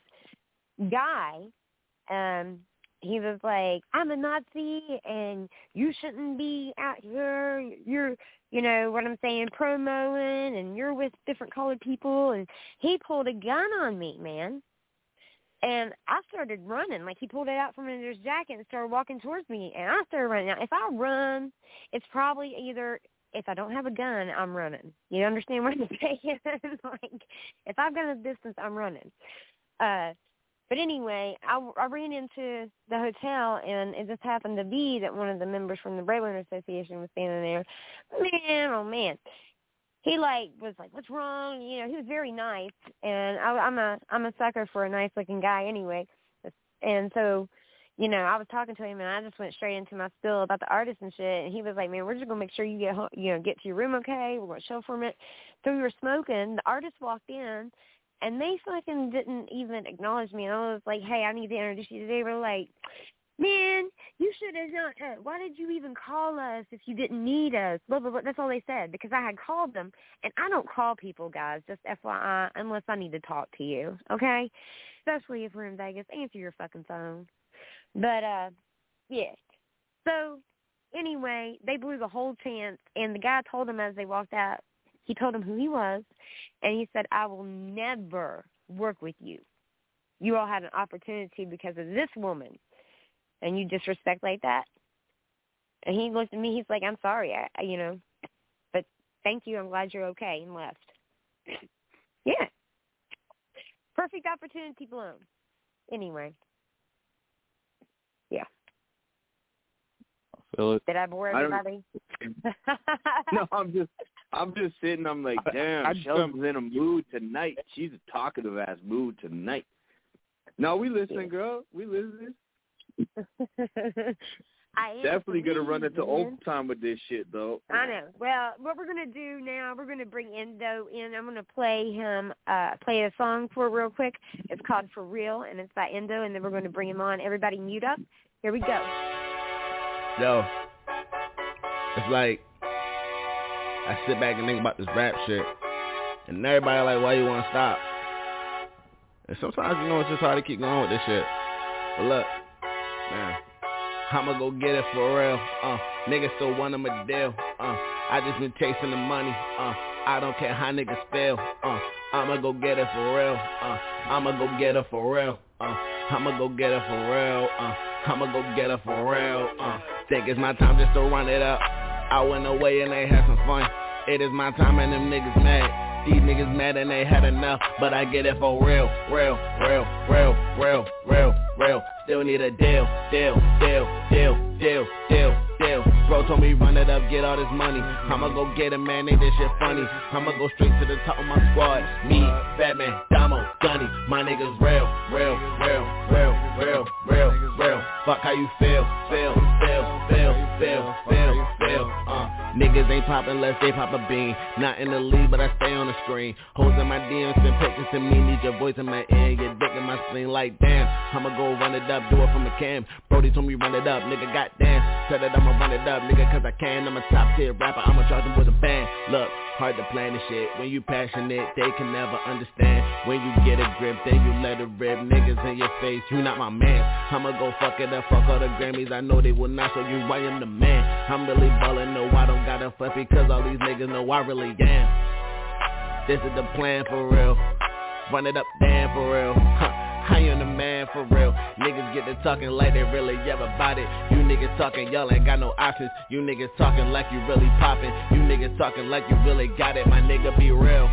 guy, um, he was like, I'm a Nazi, and you shouldn't be out here. You're, you know, what I'm saying, promoing, and you're with different colored people. And he pulled a gun on me, man. And I started running. Like, he pulled it out from under his jacket and started walking towards me. And I started running. Now, if I run, it's probably either, if I don't have a gun, I'm running. You understand what I'm saying? Like, if I've got a distance, I'm running. Uh But anyway, I, I ran into the hotel, and it just happened to be that one of the members from the Braylon Association was standing there. Man, oh, man. He, like, was like, what's wrong? You know, he was very nice, and I, I'm a I'm a sucker for a nice-looking guy anyway. And so, you know, I was talking to him, and I just went straight into my spiel about the artist and shit, and he was like, man, we're just going to make sure you get home, you know, get to your room okay. We're going to show for a minute. So we were smoking. The artist walked in. And they fucking didn't even acknowledge me. And I was like, hey, I need to introduce you. They were like, man, you should have not. Uh, why did you even call us if you didn't need us? Blah, blah, blah. That's all they said, because I had called them. And I don't call people, guys, just F Y I, unless I need to talk to you, okay? Especially if we're in Vegas. Answer your fucking phone. But, uh, yeah. So, anyway, they blew the whole chance. And the guy told them as they walked out, he told him who he was, and he said, I will never work with you. You all had an opportunity because of this woman, and you disrespect like that. And he looked at me, he's like, I'm sorry, I, you know, but thank you, I'm glad you're okay, and left. Yeah. Perfect opportunity blown. Anyway. Yeah. I feel it. Did I bore I everybody? No, I'm just, I'm just sitting. I'm like, damn, I- I Shelton's in a mood tonight. She's a talkative ass mood tonight. No, we listen, girl. We listen. I am Definitely gonna run into man. overtime with this shit, though. I know. Well, what we're gonna do now, we're gonna bring Endo in. I'm gonna play him, uh, play a song for real quick. It's called For Real, and it's by Endo, and then we're gonna bring him on. Everybody mute up. Here we go. Yo, it's like I sit back and think about this rap shit, and everybody like, why you want to stop? And sometimes, you know, it's just hard to keep going with this shit. But look, man, I'ma go get it for real. Uh, niggas still want them a deal. Uh, I just been chasing the money. Uh, I don't care how niggas feel. Uh, I'ma go get it for real. Uh, I'ma go get it for real. Uh, I'ma go get it for real. Uh, I'ma go get it for real. Uh, think it's my time just to run it up. I went away and they had some fun. It is my time and them niggas mad. These niggas mad and they had enough, but I get it for real, real, real, real, real, real, real. Still need a deal, deal, deal, deal, deal, deal, deal. Bro told me run it up, get all this money. I'ma go get it, man, ain't this shit funny. I'ma go straight to the top of my squad. Me, Batman, Damo, Gunny. My niggas real, real, real, real, real, real, real. Fuck how you feel, feel, feel, feel, feel, feel, feel, uh. Niggas ain't poppin' unless they pop a bean. Not in the league, but I stay on the screen. Hoes in my D Ms, send pictures to me. Need your voice in my ear, your dick in my spleen. Like damn, I'ma go run it up, do it from a cam. Brody told me run it up, nigga goddamn. Said that I'ma run it up, nigga, cause I can. I'm a top tier rapper, I'ma charge them with a band. Look, hard to plan this shit. When you passionate, they can never understand. When you get a grip, then you let it rip. Niggas in your face, you not my man. I'ma go fuck it up, fuck all the Grammys. I know they will not show you I am the man. I'm really ballin', no, I don't got a fuck because all these niggas know I really am. This is the plan for real. Run it up, damn for real. Huh. I am the man for real. Niggas get to talking like they really ever about it. You niggas talking, y'all ain't got no options. You niggas talking like you really poppin'. You niggas talking like you really got it. My nigga, be real.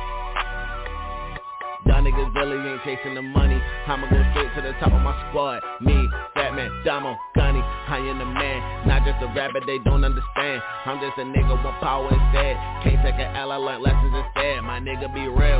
Y'all niggas really ain't chasing the money. I'ma go straight to the top of my squad. Me, Fat Man, Damo, Gunny, I am the man. Not just a rapper they don't understand. I'm just a nigga with power instead. Can't take an L, I learn lessons instead. My nigga, be real.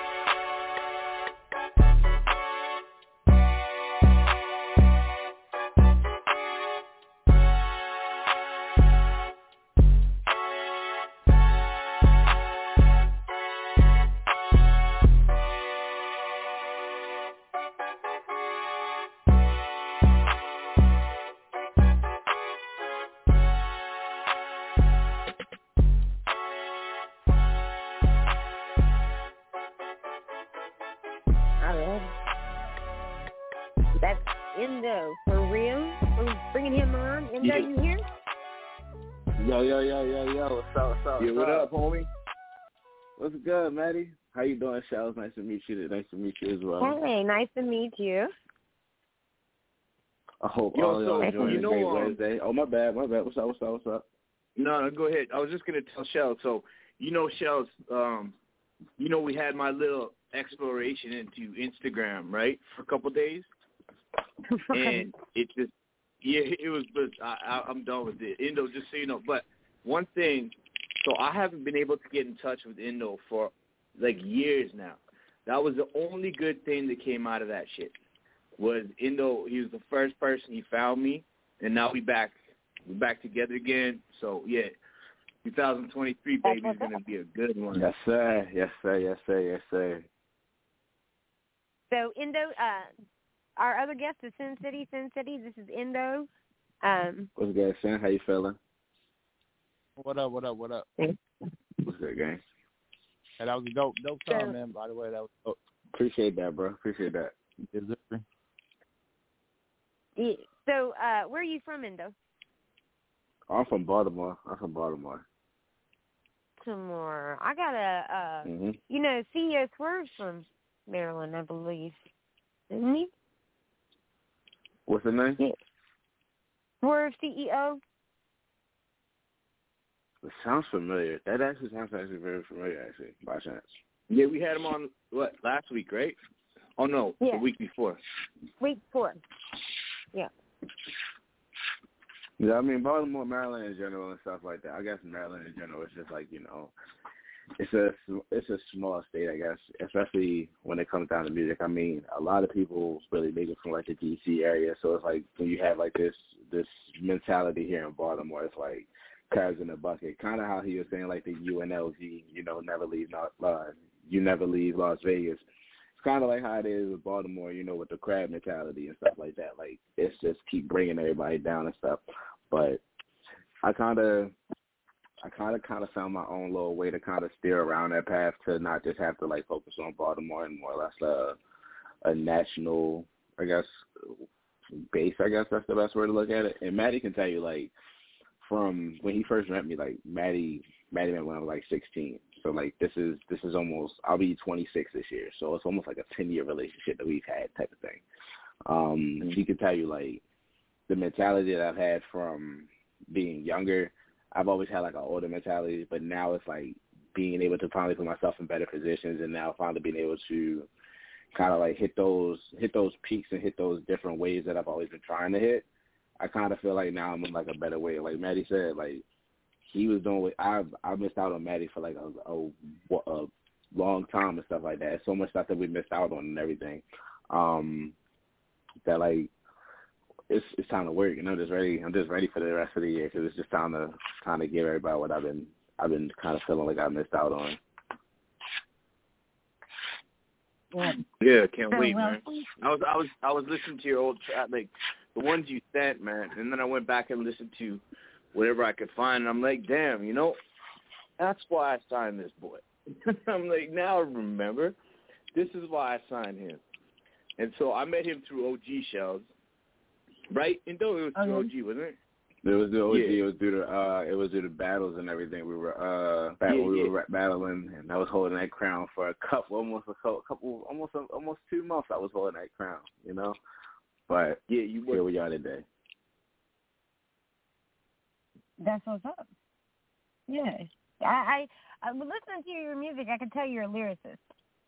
That's Indo, for real. We're bringing him on. Indo, Yeah. you here? Yo, yo, yo, yo, yo. What's up, what's up, Yeah, what's what up, homie? What's good, Maddie? How you doing, Shells? Nice to meet you. Nice to meet you as well. Hey, nice to meet you. I hope Yo, all y'all so, enjoying you a know, great um, Wednesday. Oh, my bad, my bad. What's up, what's up, what's up? No, no, go ahead. I was just gonna tell Shell. So, you know, Shell's, um, you know, we had my little exploration into Instagram, right, for a couple days, and it just, yeah, it was. But I, I, I'm done with it. Indo, just so you know. But one thing, so I haven't been able to get in touch with Indo for like years now. That was the only good thing that came out of that shit. Was Indo? He was the first person. He found me, and now we back. We're back together again. So yeah, twenty twenty-three, baby, is gonna be a good one. Yes, sir. Yes, sir. Yes, sir. Yes, sir. So, Indo, uh, our other guest is Sin City. Sin City, this is Indo. Um, What's good, Sam? How you feeling? What up, what up, what up? What's good, gang? Hey, that was a dope, dope So- song, man, by the way. That was dope. Appreciate that, bro. Appreciate that. Yes, sir. yeah. So, uh, where are you from, Indo? I'm from Baltimore. I'm from Baltimore. Tomorrow. I got a, uh, Mm-hmm. you know, C E O Swerve's from Maryland, I believe. Isn't he? What's the name? Yeah. Swerve C E O. It sounds familiar. That actually sounds actually very familiar, actually, by chance. Yeah, we had him on what last week, right? Oh no, Yeah. the week before. Week four. Yeah. Yeah, I mean, Baltimore, Maryland in general and stuff like that. I guess Maryland in general is just like, you know, it's a it's a small state, I guess, especially when it comes down to music. I mean, a lot of people really make it from like the D C area, so it's like when you have like this this mentality here in Baltimore, it's like crabs in a bucket. Kind of how he was saying like the U N L V, you know, never leave not uh, you never leave Las Vegas. It's kind of like how it is with Baltimore, you know, with the crab mentality and stuff like that. Like it's just keep bringing everybody down and stuff. But I kind of. I kind of kind of found my own little way to kind of steer around that path to not just have to, like, focus on Baltimore and more or less uh, a national, I guess, base, I guess that's the best way to look at it. And Maddie can tell you, like, from when he first met me, like, Maddie, Maddie met when I was, like, sixteen. So, like, this is this is almost, I'll be twenty-six this year. So it's almost like a ten-year relationship that we've had type of thing. Um, he can tell you, like, the mentality that I've had from being younger. I've always had like an older mentality, but now it's like being able to finally put myself in better positions, and now finally being able to kind of like hit those hit those peaks and hit those different ways that I've always been trying to hit. I kind of feel like now I'm in like a better way. Like Maddie said, like he was doing. I I missed out on Maddie for like a, a, a long time and stuff like that. So much stuff that we missed out on and everything. Um, that like. it's it's time to work, and I'm just ready. I'm just ready for the rest of the year because it's just time to time to give everybody what I've been I've been kind of feeling like I missed out on. Yeah, yeah can't Oh, wait, well, man. I was I was I was listening to your old chat, like the ones you sent, man, and then I went back and listened to whatever I could find, and I'm like, damn, you know, that's why I signed this boy. I'm like, now I remember. This is why I signed him. And so I met him through O G Shells, right? And though it was through Okay. O G, wasn't it? It was the O G. Yeah. It was due to uh, it was due to battles and everything. We were uh, bat- Yeah, we yeah. were battling, and I was holding that crown for a couple, almost a couple, couple almost almost two months. I was holding that crown, you know. But Yeah, you were. here we are today. That's what's up. Yeah, I, I, I listening to your music, I can tell you're a lyricist.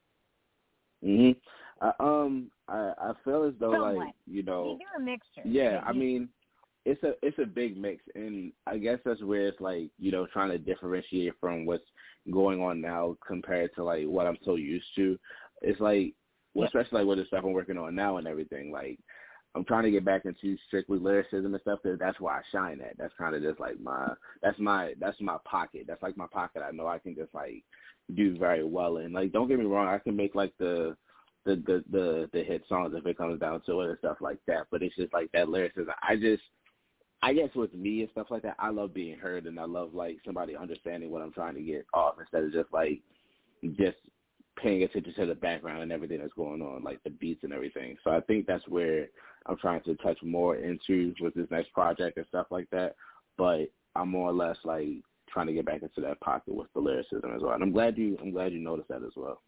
Mhm. I, um, I I feel as though Somewhat. like you know. You do a mixture. Yeah, but I you- mean, it's a it's a big mix, and I guess that's where it's like you know trying to differentiate from what's going on now compared to like what I'm so used to. It's like, well, especially like with the stuff I'm working on now and everything. Like, I'm trying to get back into strictly lyricism and stuff because that's where I shine at. That's kind of just like my that's my that's my pocket. That's like my pocket. I know I can just like do very well in. Like, don't get me wrong, I can make like the the the the, the hit songs if it comes down to it and stuff like that. But it's just like that lyricism. I just I guess with me and stuff like that, I love being heard and I love like somebody understanding what I'm trying to get off instead of just like just paying attention to the background and everything that's going on, like the beats and everything. So I think that's where I'm trying to touch more into with this next project and stuff like that. But I'm more or less like trying to get back into that pocket with the lyricism as well. And I'm glad you I'm glad you noticed that as well.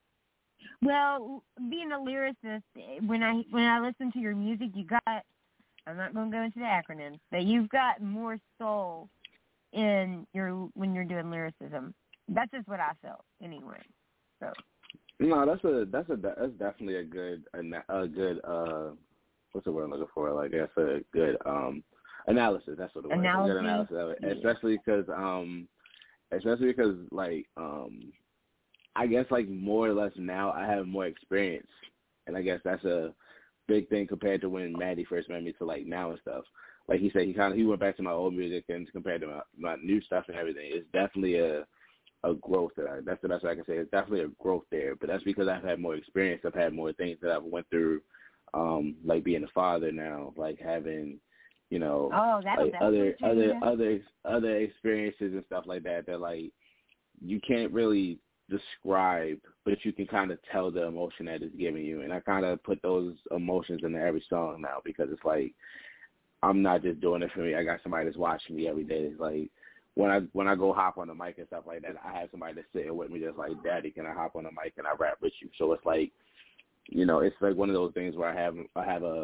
Well, being a lyricist, when I when I listen to your music, you got. I'm not going to go into the acronyms, but you've got more soul in your when you're doing lyricism. That's just what I felt anyway. So. No, that's a that's a that's definitely a good a, a good uh what's the word I'm looking for? Like that's a good um analysis. That's what the word is. A good analysis of it, yeah. especially because um especially because like um I guess like more or less now I have more experience, and I guess that's a big thing compared to when Maddie first met me to like now and stuff. Like he said, he kind of he went back to my old music and compared to my, my new stuff and everything. It's definitely a a growth that I, that's the best I can say. It's definitely a growth there, but that's because I've had more experience. I've had more things that I've went through, um, like being a father now, like having, you know, oh, that, like other too, other yeah. other other experiences and stuff like that that like you can't really describe, but you can kind of tell the emotion that it's giving you. And I kind of put those emotions into every song now because it's like I'm not just doing it for me. I got somebody that's watching me every day. It's like when I when I go hop on the mic and stuff like that, I have somebody that's sitting with me just like, Daddy, can I hop on the mic and I rap with you? So it's like, you know, it's like one of those things where I have I have a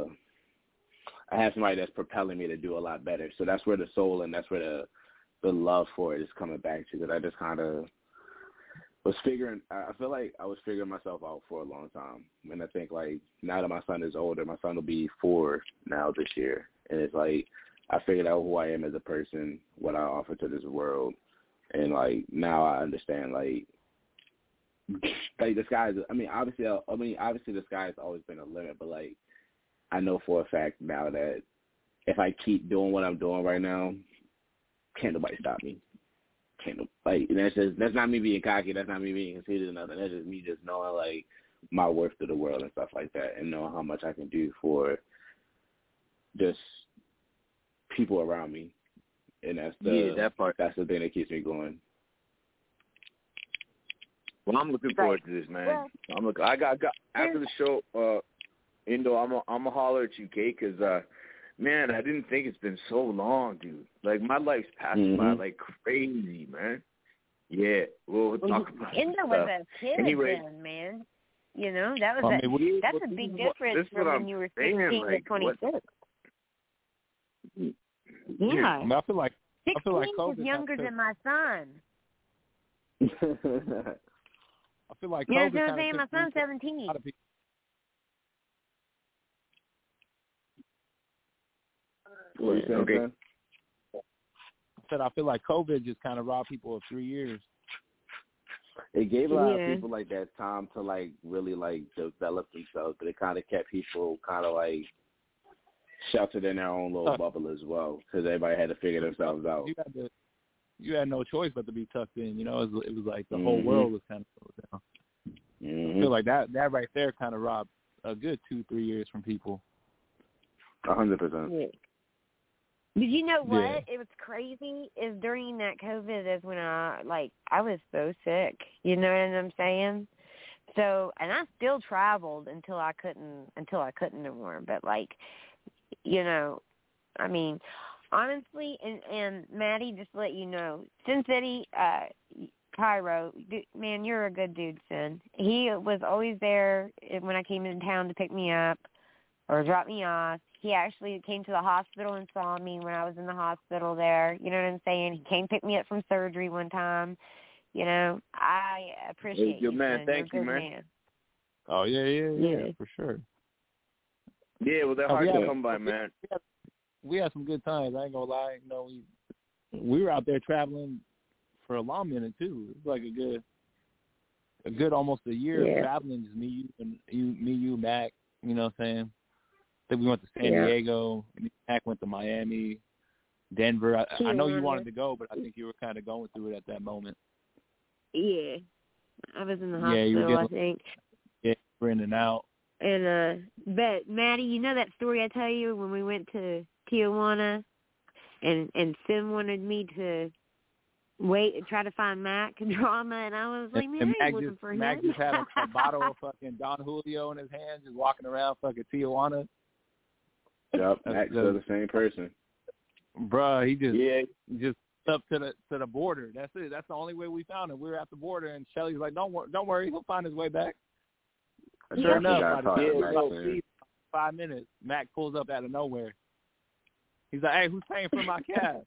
I have somebody that's propelling me to do a lot better. So that's where the soul and that's where the the love for it is coming back to. Because I just kind of was figuring. I feel like I was figuring myself out for a long time, and I think like now that my son is older, my son will be four now this year, and it's like I figured out who I am as a person, what I offer to this world, and like now I understand like like the sky is. I mean, obviously, I mean, obviously the sky has always been a limit, but like I know for a fact now that if I keep doing what I'm doing right now, can't nobody stop me. Can't no, like that's just that's not me being cocky. That's not me being conceited or nothing. That's just me just knowing like my worth to the world and stuff like that, and knowing how much I can do for just people around me. And that's the yeah, that part. That's the thing that keeps me going. Well, I'm looking forward to this, man. Well, I'm look. I got, got after the show, uh, Indo. I'm a, I'm a holler at you, Kate, because uh, man, I didn't think it's been so long, dude. Like my life's passed mm-hmm. by like crazy, man. Yeah, we'll, we'll talk about it. Indo was a kid Anyway. then, man. You know that was I a, mean, what- that's what- a big this is what- difference this is from what when I'm you were saying, sixteen like, to twenty-six. what- Yeah, I mean, I feel like I feel like sixteen is COVID younger kinda than my son. took- I feel like You know COVID what I'm kinda saying? took My son's roots in a seventeen. lot of people. What you saying, Okay. son? I said I feel like COVID just kind of robbed people of three years. It gave a lot Yeah. of people like that time to like really like develop themselves, but it kind of kept people kind of like sheltered in their own little bubble as well, because everybody had to figure themselves out. You had to, you had no choice but to be tucked in. You know, it was, it was like the mm-hmm. whole world was kind of closed down. Mm-hmm. I feel like that that right there kind of robbed a good two, three years from people. A hundred percent. Did you know what? Yeah. It was crazy. Is during that COVID is when I like I was so sick. You know what I'm saying? So, and I still traveled until I couldn't until I couldn't no more. But like, you know, I mean, honestly, and and Maddie, just to let you know, Sin City, uh, Cairo, man, you're a good dude, Sin. He was always there when I came into town to pick me up or drop me off. He actually came to the hospital and saw me when I was in the hospital there. You know what I'm saying? He came pick me up from surgery one time. You know, I appreciate hey, you, man. Sin. Thank You're you, a good man. man. Oh yeah, yeah, yeah, Yeah. for sure. Yeah, well, they're Oh, hard yeah. to come by, man. We had, we had some good times. I ain't gonna lie. You know, we we were out there traveling for a long minute too. It was like a good, a good almost a year Yeah. of traveling. Just me, you, and you, me, you, Mac. You know what I'm saying? Then we went to San Yeah. Diego. Mac went to Miami, Denver. I, I know you Tijuana. wanted to go, but I think you were kind of going through it at that moment. Yeah. I was in the Yeah, you were hospital, I getting- think. Yeah, we're in and out. And uh but Maddie, you know that story I tell you when we went to Tijuana and and Sim wanted me to wait and try to find Mac drama, and I was like, man, and I Mac ain't looking just, for Mac him. just had a, a bottle of fucking Don Julio in his hand, just walking around fucking Tijuana. Yep, That's Mac's the- still the same person. Bruh, he just Yeah. just up to the to the border. That's it. That's the only way we found him. We were at the border, and Shelly's like, "Don't worry, don't worry, he'll find his way back." I Sure definitely enough, gotta by talk the to time Mac we soon. leave, five minutes, Mac pulls up out of nowhere. He's like, "Hey, who's paying for my cab?"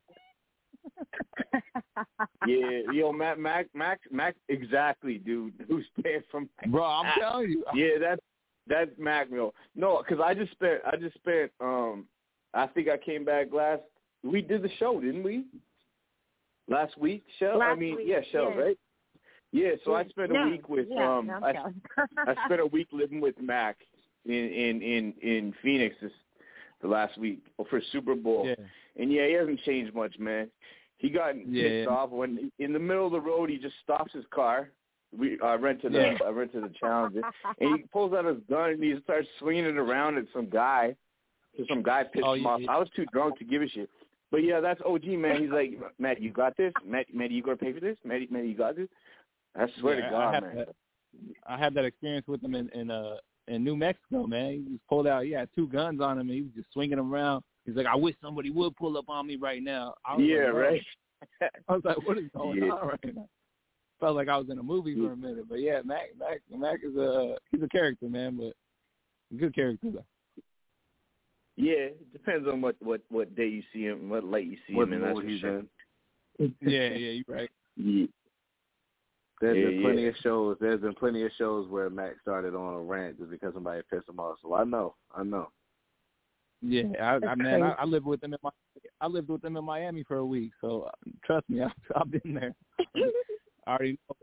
Yeah, yo, Mac, Mac, Mac, Mac, exactly, dude. Who's paying from? Bro, I'm telling you. Yeah, that's that's Mac, yo. No, because I just spent, I just spent. Um, I think I came back last. We did the show, didn't we? Last week, Shell. I Last mean, week, yeah, Shell, yeah. right? Yeah. So I spent a No, week with. yeah, um, no, I, no. I spent a week living with Mac in in in in Phoenix this the last week for Super Bowl. Yeah. And yeah, he hasn't changed much, man. He got Yeah. pissed off when in the middle of the road he just stops his car. We I rented the Yeah. I rented the Challenger, and he pulls out his gun and he starts swinging it around at some guy. So some guy pissed Oh, him yeah, off. yeah. I was too drunk to give a shit. But yeah, that's O G, man. He's like, Matt, you got this. Matt, Matt, you gonna pay for this? Matt, Matt, you got this? I swear Yeah, to I God, had man. that, I had that experience with him in in uh in New Mexico, man. He just pulled out. He had two guns on him, and he was just swinging them around. He's like, "I wish somebody would pull up on me right now." I was Yeah, like, "Bro." right. I was like, "What is going Yeah. on right now?" Felt like I was in a movie for a minute, but yeah, Mac, Mac, Mac is a he's a character, man, but a good character though. Yeah, it depends on what what what day you see him, what light you see What him in. That's mood for he's sure. in. Yeah, yeah, you're right. Yeah. There's Yeah, been plenty yeah. of shows. There's been plenty of shows where Mac started on a rant just because somebody pissed him off. So I know, I know. Yeah, I, I That's man, I, crazy. I lived with him in my, I lived with him in Miami for a week, so uh, trust me, I, I've been there. I already know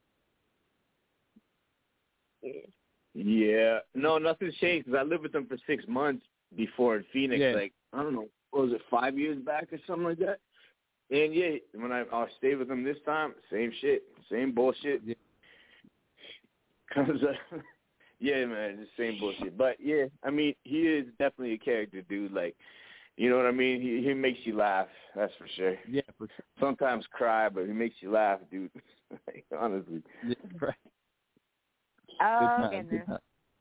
it. Yeah, no, nothing's changed because I lived with them for six months before in Phoenix. Yeah. Like I don't know, what was it five years back or something like that? And yeah, when I I stayed with them this time, same shit, same bullshit. Yeah. Cause uh, yeah, man, the same bullshit. But yeah, I mean, he is definitely a character, dude. Like, you know what I mean? He he makes you laugh. That's for sure. Yeah, for sure. Sometimes cry, but he makes you laugh, dude. Like, honestly. Yeah, right. Oh, Good time, goodness. good time.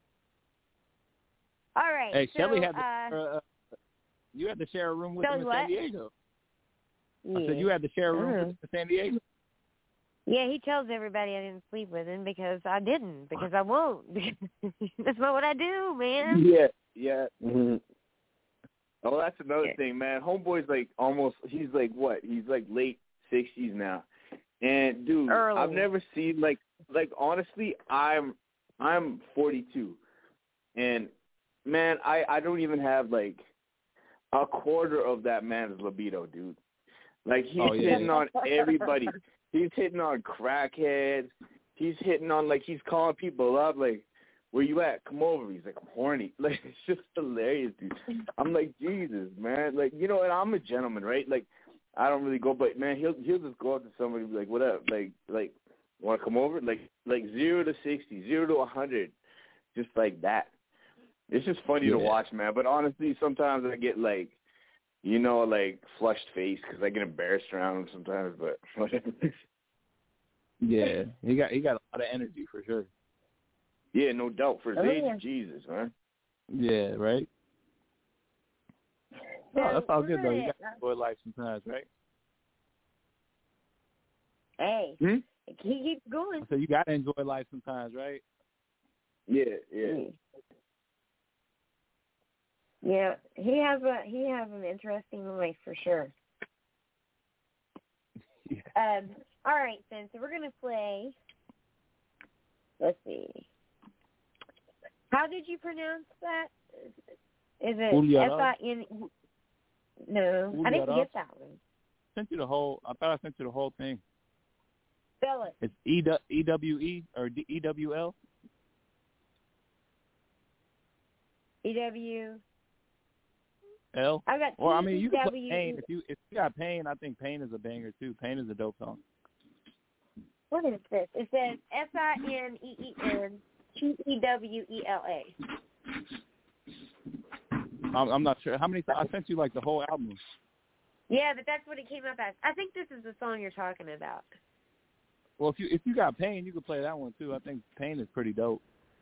All right. Hey, so, Shelly had to, uh, uh, you had to share a room with Shelly him in what? San Diego. yeah. I said you had to share a room Oh. with him in San Diego. Yeah, he tells everybody I didn't sleep with him because I didn't, because I won't. That's not what I do, man. Yeah, yeah. Mm-hmm. Oh, that's another Yeah. thing, man. Homeboy's like almost, he's like what? He's like late sixties now. And dude, Early. I've never seen like, like honestly, I'm, I'm forty-two. And man, I, I don't even have like a quarter of that man's libido, dude. Like he's Oh, yeah. hitting on everybody. He's hitting on crackheads. He's hitting on like he's calling people up like, where you at? Come over. He's like, I'm horny. Like, it's just hilarious, dude. I'm like, Jesus, man. Like, you know, and I'm a gentleman, right? Like, I don't really go, but man, he'll he'll just go up to somebody and be like, what up? Like, like, want to come over? Like, like zero to sixty, zero to a hundred, just like that. It's just funny yeah. to watch, man. But honestly, sometimes I get like, you know, like flushed face because I get embarrassed around him sometimes. But whatever. Yeah, he got he got a lot of energy for sure. Yeah, no doubt. For his oh, age, yeah. Jesus, man. Yeah, right. So, oh, that's all good though. You right. got to enjoy life sometimes, right? Hey, hmm? he keeps going. So you got to enjoy life sometimes, right? Yeah, yeah. Yeah, he has a he has an interesting life for sure. Yeah. Um. All right, then. So we're gonna play. Let's see. How did you pronounce that? Is it F I N? No, I didn't get that one. I sent you the whole. I thought I sent you the whole thing. Spell it. It's E W E or E W L. E W. L. I got. Well, I mean, you can play Pain. If you if you got Pain, I think Pain is a banger too. Pain is a dope song. What is this? It says F I N E E N T E W E L A. I'm, I'm not sure. How many? I sent you like the whole album. Yeah, but that's what it came up as. I think this is the song you're talking about. Well, if you if you got Pain, you could play that one too. I think Pain is pretty dope.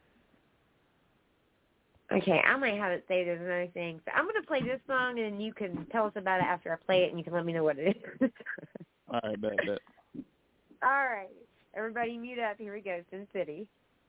Okay, I might have it saved as another thing. So I'm going to play this song, and you can tell us about it after I play it, and you can let me know what it is. All right, bet, bet. All right. Everybody mute up. Here we go, Sin City.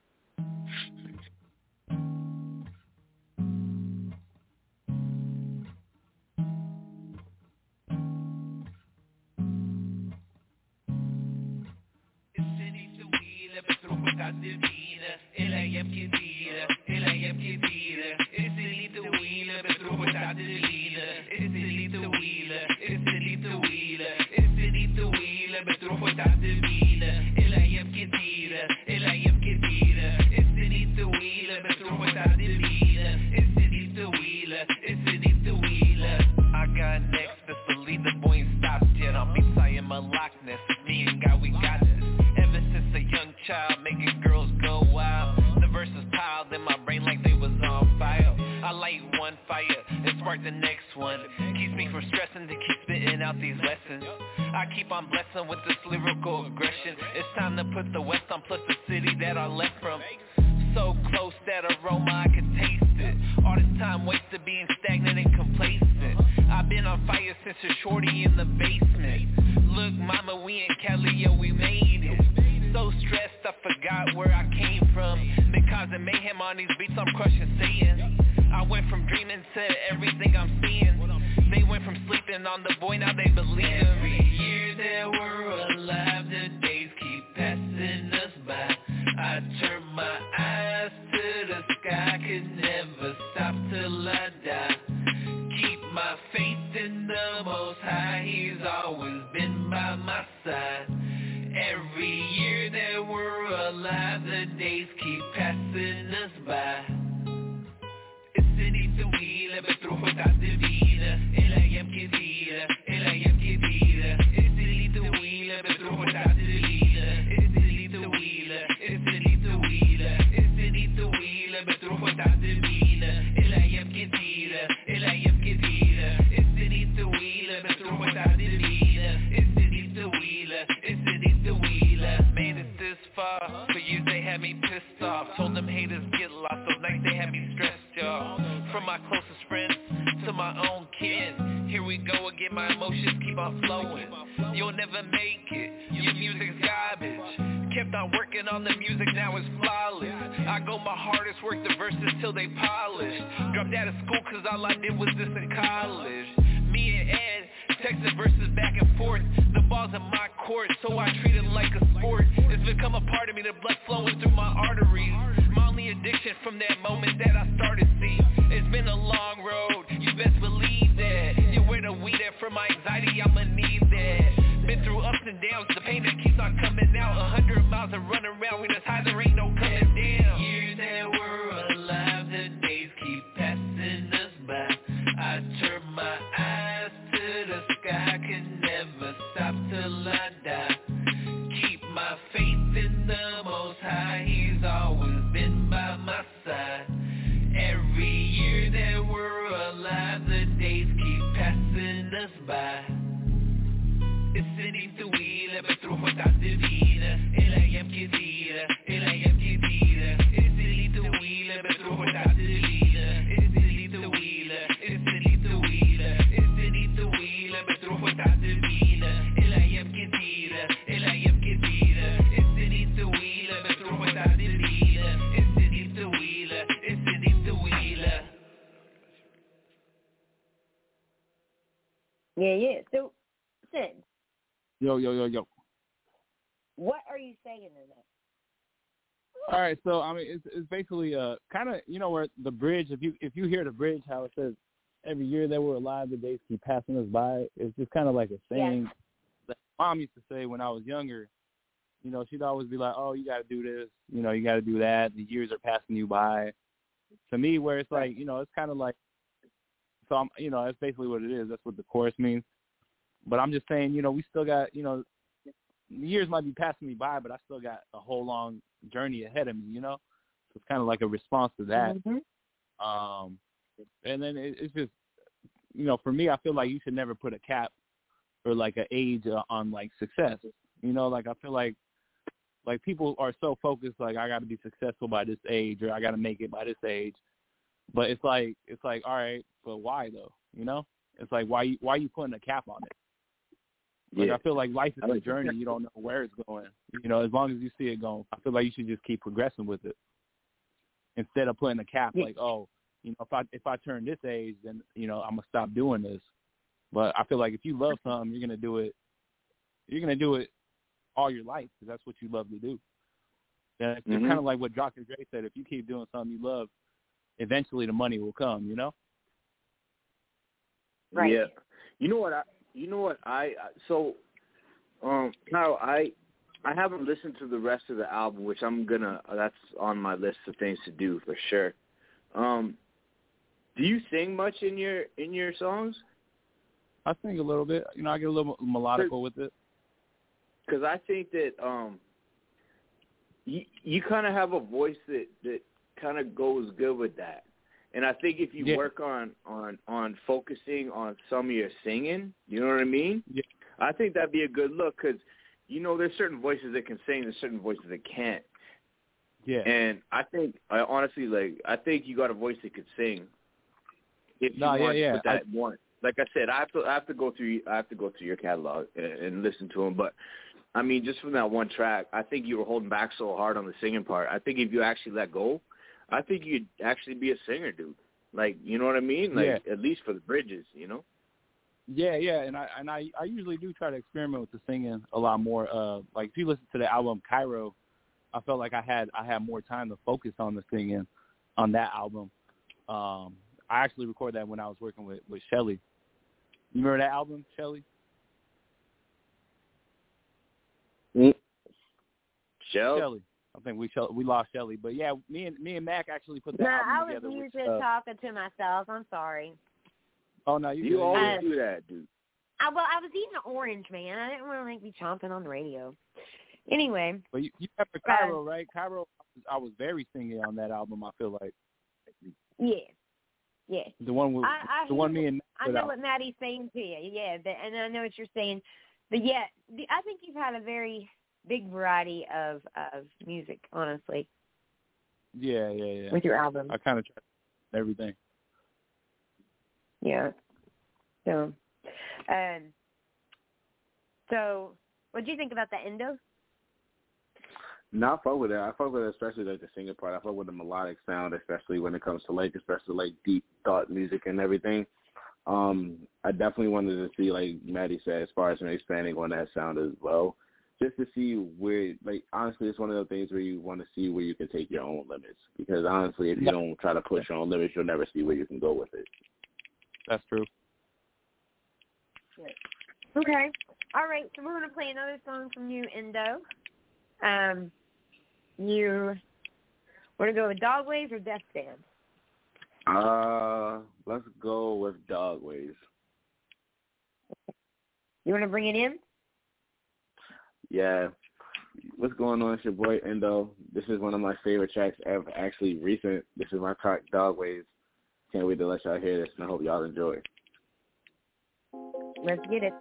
الأيام كتيرة الأيام كتيرة السنين طويلة بتروح وتعدي الليلة السنين طويلة السنين طويلة السنين طويلة بتروح وتعدي الليلة الأيام كتيرة الأيام كتيرة السنين طويلة بتروح وتعدي الليلة السنين طويلة السنين طويلة I got next, best believe the boy ain't stopped yet. I'll be tying my Loch Ness. Me and God, we got this. Ever since a young child, making girls go wild. The verses piled in my brain like they was on fire. I light one fire and spark the next one. Keeps me from stressing to keep spitting out these lessons. I keep on blessing with this lyrical aggression. It's time to put the West on plus the city that I left from. So close that aroma I can taste it. All this time wasted being stagnant and complacent. I've been on fire since a shorty in the basement. Look mama, we in Cali, yo, we made it. So stressed I forgot where I came from. Been causing mayhem on these beats, I'm crushing Satan. I went from dreaming to everything I'm seeing. They went from sleeping on the boy, now they believe him. Every year that we're alive, the days keep passing us by. I turn my eyes to the sky, could never stop till I die. Keep my faith in the Most High, He's always been by my side. Every year that we're alive, the days keep passing us by. السنين طويلة بتروح وتعدي بينا الأيام كتيرة الأيام كتيرة السنين طويلة بتروح وتعدي بينا السنين طويلة السنين طويلة السنين طويلة بتروح وتعدي بينا الأيام كتيرة الأيام كتيرة السنين طويلة بتروح وتعدي بينا السنين طويلة السنين طويلة. Made it this far, for years they had me pissed off. Told them haters get lost, so nights they had me stressed, y'all. From my closest friends to my own kin, here we go again, my emotions keep on flowing. You'll never make it, your music's garbage. Kept on working on the music, now it's flawless. I go my hardest, work the verses till they polish. Dropped out of school cause all I did was this in college. Me and Ed texting verses back and forth. The ball's in my court, so I treat it like a sport. It's become a part of me, the blood flowing through my arteries. My only addiction from that moment that I started seeing. It's been a long road, you best believe that. You wear the weed at for my anxiety, I'ma need that. Been through ups and downs, the pain that keeps on coming out. A hundred miles of running around, we just high, there ain't no coming down. Years that were صباح السنين طويلة بتروح وتعدي بينا الأيام كتيرة الأيام كتيرة السنين طويلة بتروح وتعدي بينا السنين طويلة السنين طويلة السنين طويلة بتروح وتعدي بينا الأيام كتيرة الأيام كتيرة السنين طويلة بتروح وتعدي بينا السنين طويلة السنين طويلة. Yeah, yeah. So, Sid. Yo, yo, yo, yo. What are you saying in that? All right, so I mean, it's it's basically uh kind of you know where the bridge. If you if you hear the bridge, how it says every year that we're alive, the days keep passing us by. It's just kind of like a saying yeah. that Mom used to say when I was younger. You know, she'd always be like, "Oh, you got to do this. You know, you got to do that. The years are passing you by." To me, where it's like, you know, it's kind of like, so I'm, you know, that's basically what it is. That's what the chorus means. But I'm just saying, you know, we still got, you know, years might be passing me by, but I still got a whole long journey ahead of me, you know? So it's kind of like a response to that. Mm-hmm. Um, and then it, it's just, you know, for me, I feel like you should never put a cap or like an age uh, on like success. You know, like I feel like, like people are so focused, like I got to be successful by this age or I got to make it by this age. But it's like, it's like, all right, but why though? You know, it's like, why, why are you putting a cap on it? Like, yeah. I feel like life is a journey. You don't know where it's going. You know, as long as you see it going, I feel like you should just keep progressing with it instead of putting a cap. Yeah. Like, oh, you know, if I if I turn this age, then you know I'm gonna stop doing this. But I feel like if you love something, you're gonna do it. You're gonna do it all your life because that's what you love to do. And it's mm-hmm. kind of like what Doctor Dre said: if you keep doing something you love, eventually the money will come. You know. Right. Yeah. You know what I. You know what I so, um, Kyle, I I haven't listened to the rest of the album, which I'm gonna. That's on my list of things to do for sure. Um, do you sing much in your in your songs? I sing a little bit. You know, I get a little melodical with it. Because I think that um, you you kind of have a voice that that kind of goes good with that. And I think if you yeah. work on, on, on focusing on some of your singing, you know what I mean? Yeah. I think that'd be a good look because, you know, there's certain voices that can sing, there's certain voices that can't. Yeah. And I think, I honestly, like, I think you got a voice that could sing. If you no, want yeah, yeah. to put that I, one. Like I said, I have to, I have to go through, I have to go through your catalog and, and listen to them. But I mean, just from that one track, I think you were holding back so hard on the singing part. I think if you actually let go, I think you'd actually be a singer, dude. Like, you know what I mean? Like, yeah. at least for the bridges, you know? Yeah, yeah, and I and I, I usually do try to experiment with the singing a lot more. Uh, like if you listen to the album Cairo, I felt like I had I had more time to focus on the singing on that album. Um, I actually recorded that when I was working with with Shelly. You remember that album, Shelly? Mm. Shell? Shelly. I think we we lost Shelly, but yeah, me and me and Mac actually put that no, album I together. was with, usually uh, talking to myself. I'm sorry. Oh no, you, you always uh, do that, dude. I, well, I was eating an orange, man. I didn't want to like be chomping on the radio. Anyway. But you, you remember Cairo, uh, right? Cairo, I was very singing on that album. I feel like. Yeah. Yeah. The one with I, I the one me and I know out. What Maddie's saying to you. Yeah, the, and I know what you're saying. But yeah, the, I think you've had a very big variety of of music, honestly. Yeah, yeah, yeah. With your album. I kind of tried everything. Yeah. So, um, so what do you think about the endo? No, I fuck with it. I fuck with it, especially like the singing part. I fuck with the melodic sound, especially when it comes to like, especially like deep thought music and everything. Um, I definitely wanted to see, like Maddie said, as far as expanding on that sound as well, just to see where, like, honestly, it's one of those things where you want to see where you can take your own limits. Because honestly, if you don't try to push your own limits, you'll never see where you can go with it. That's true. Okay. All right. So we're going to play another song from you, Endo. Um, you want to go with Dog Ways or Death Stand? Uh, let's go with Dog Ways. You want to bring it in? Yeah. What's going on? It's your boy Endo. This is one of my favorite tracks ever. Actually, recent. This is my track, Dog Ways. Can't wait to let y'all hear this, and I hope y'all enjoy. Let's get it.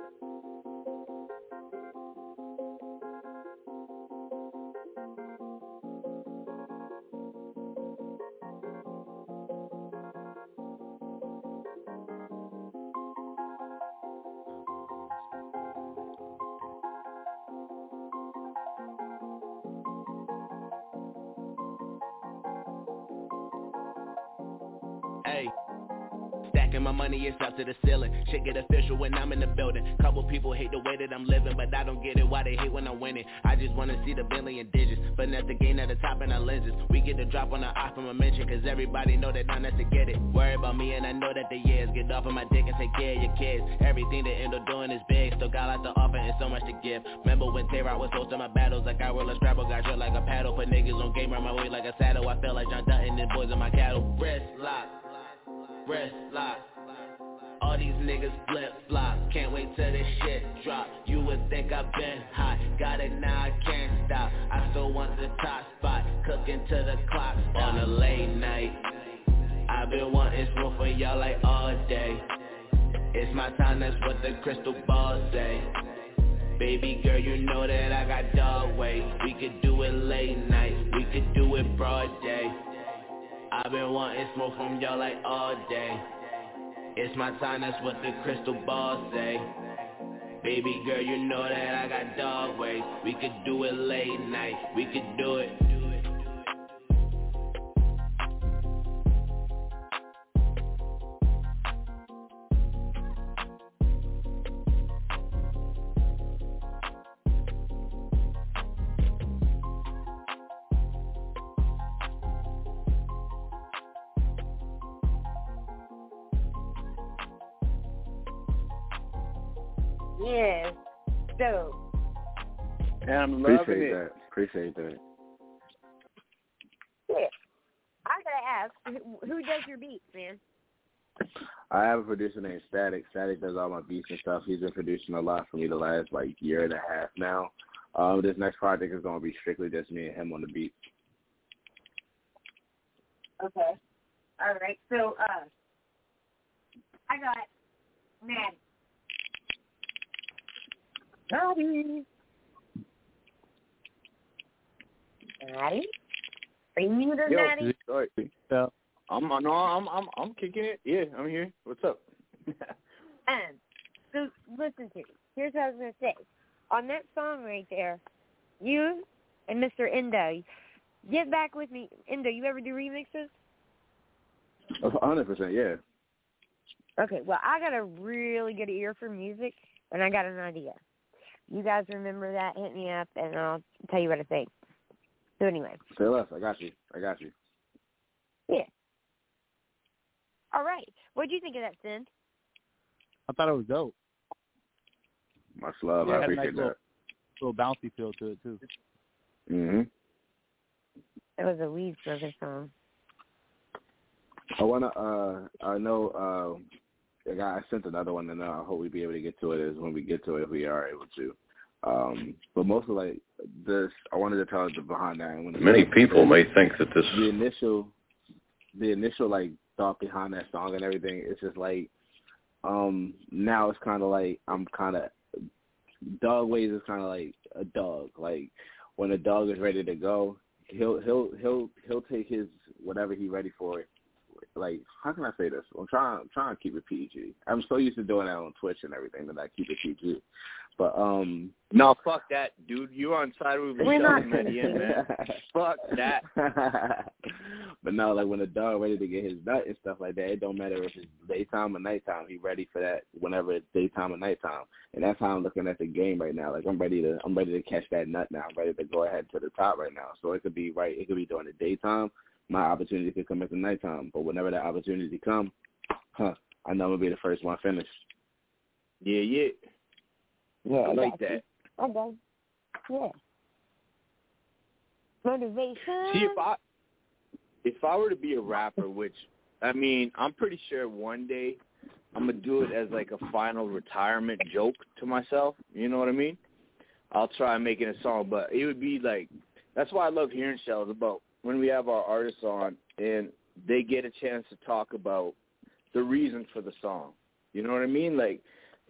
Hey, stacking my money is up to the ceiling. Shit get official when I'm in the building. Couple people hate the way that I'm living, but I don't get it why they hate when I'm winning. I just wanna see the billion digits, finesse the gain at the top in our lenses. We get the drop on the off from a mention, cause everybody know that I'm not to get it. Worry about me and I know that the years get off of my dick and take care of your kids. Everything they end up doing is big, still got a lot to offer and so much to give. Remember when Tay-Rock was hosting my battles, like I roll a Scrabble, got shot like a paddle. Put niggas on game around my way like a saddle. I feel like John Dutton and boys on my cattle. Wrist lock, wrist lock. All these niggas flip-flop, can't wait till this shit drop. You would think I've been hot, got it now, I can't stop. I still want the top spot, cooking till the clock stop. On a late night, I've been wanting smoke for y'all like all day. It's my time, that's what the crystal ball say. Baby girl, you know that I got dog weight. We could do it late night, we could do it broad day. I've been wanting smoke from y'all like all day. It's my time, that's what the crystal ball say. Baby girl, you know that I got dog ways. We could do it late night, we could do it. Yes. So. And I'm loving Appreciate it. that. Appreciate that. Yeah. I gotta ask, who, who does your beats, man? I have a producer named Static. Static does all my beats and stuff. He's been producing a lot for me the last like year and a half now. Um, this next project is going to be strictly just me and him on the beats. Okay. All right. So, uh, I got Maddie. Maddie. Maddie? Are you muted, Yo, Maddie? sorry. So, I'm no, I'm I'm I'm kicking it. Yeah, I'm here. What's up? um, so listen to me. Here's what I was gonna say. On that song right there, you and Mister Endo, get back with me. Endo, you ever do remixes? one hundred percent, yeah. Okay, well, I got a really good ear for music, and I got an idea. You guys remember that? Hit me up, and I'll tell you what I think. So anyway. Say less. I got you. I got you. Yeah. All right. What did you think of that, Sin? I thought it was dope. Much love. Yeah, I it had a appreciate nice that. Little, little bouncy feel to it, too. Mm-hmm. It was a weed smoker song. I wanna. Uh, I know. Uh, I, got, I sent another one, and uh, I hope we be able to get to it. Is when we get to it, if we are able to. Um, but mostly like this, I wanted to tell the behind that. When Many people may think that this the initial, the initial like thought behind that song and everything. It's just like, um, now it's kind of like I'm kind of dog ways is kind of like a dog. Like when a dog is ready to go, he'll he'll he'll he'll take his whatever he's ready for it. Like, how can I say this? I'm trying I'm trying to keep it P G. I'm so used to doing that on Twitch and everything that I keep it P G. But um, no, fuck that, dude. You're on side with We're Michelle not. at the end, man. Fuck that. But no, like when a dog ready to get his nut and stuff like that, it don't matter if it's daytime or nighttime. He ready for that whenever it's daytime or nighttime, and that's how I'm looking at the game right now. Like I'm ready to I'm ready to catch that nut now. I'm ready to go ahead to the top right now. So it could be right. It could be during the daytime. My opportunity could come at the nighttime. But whenever that opportunity comes, huh, I know I'm gonna be the first one finished. Yeah, yeah. Yeah, I like got you. that. Okay. Yeah. Motivation. See, if I if I were to be a rapper, which I mean, I'm pretty sure one day I'm gonna do it as like a final retirement joke to myself. You know what I mean? I'll try making a song, but it would be like that's why I love hearing Shells about when we have our artists on and they get a chance to talk about the reason for the song. You know what I mean? Like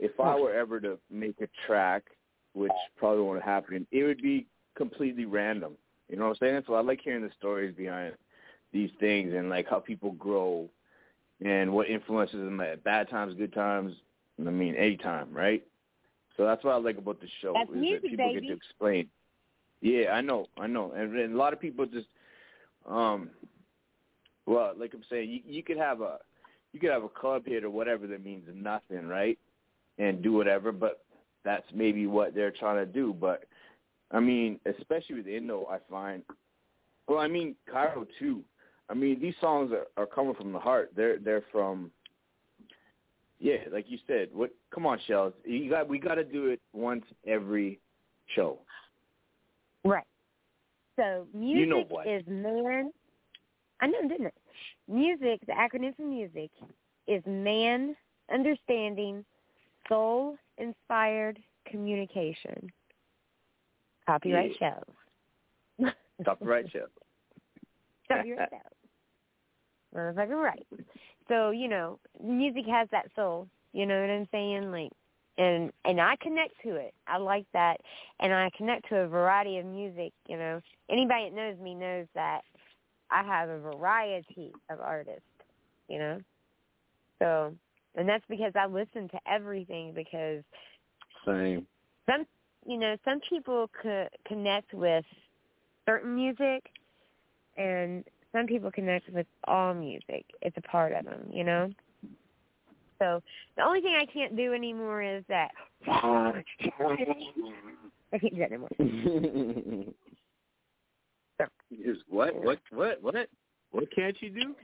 if I were ever to make a track, which probably won't happen, it would be completely random. You know what I'm saying? So I like hearing the stories behind these things and like how people grow and what influences them at bad times, good times. I mean, any time, right? So that's what I like about the show. That's is music, that people baby. get to explain. Yeah, I know, I know, and, and a lot of people just, um, well, like I'm saying, you, you could have a, you could have a club hit or whatever that means nothing, right? And do whatever, but that's maybe what they're trying to do. But I mean, especially with Indo, I find, well, I mean, Cairo too. I mean, these songs are, are coming from the heart. They're they're from, yeah, like you said. What? Come on, Shells. You got we got to do it once every show. Right. So music You know what. is man. I know, didn't it? Music, the acronym for music, is man understanding, soul-inspired communication. Copyright Yeah. shows. Copyright show. Copyright shows. Motherfucker, right. So, you know, music has that soul. You know what I'm saying? Like, and and I connect to it. I like that, and I connect to a variety of music. You know, anybody that knows me knows that I have a variety of artists. You know, so and that's because I listen to everything. Because Same. some, you know, some people co- connect with certain music, and some people connect with all music. It's a part of them. You know. So the only thing I can't do anymore is that. I can't do that anymore. So. Is what? What? What? What? What can't you do?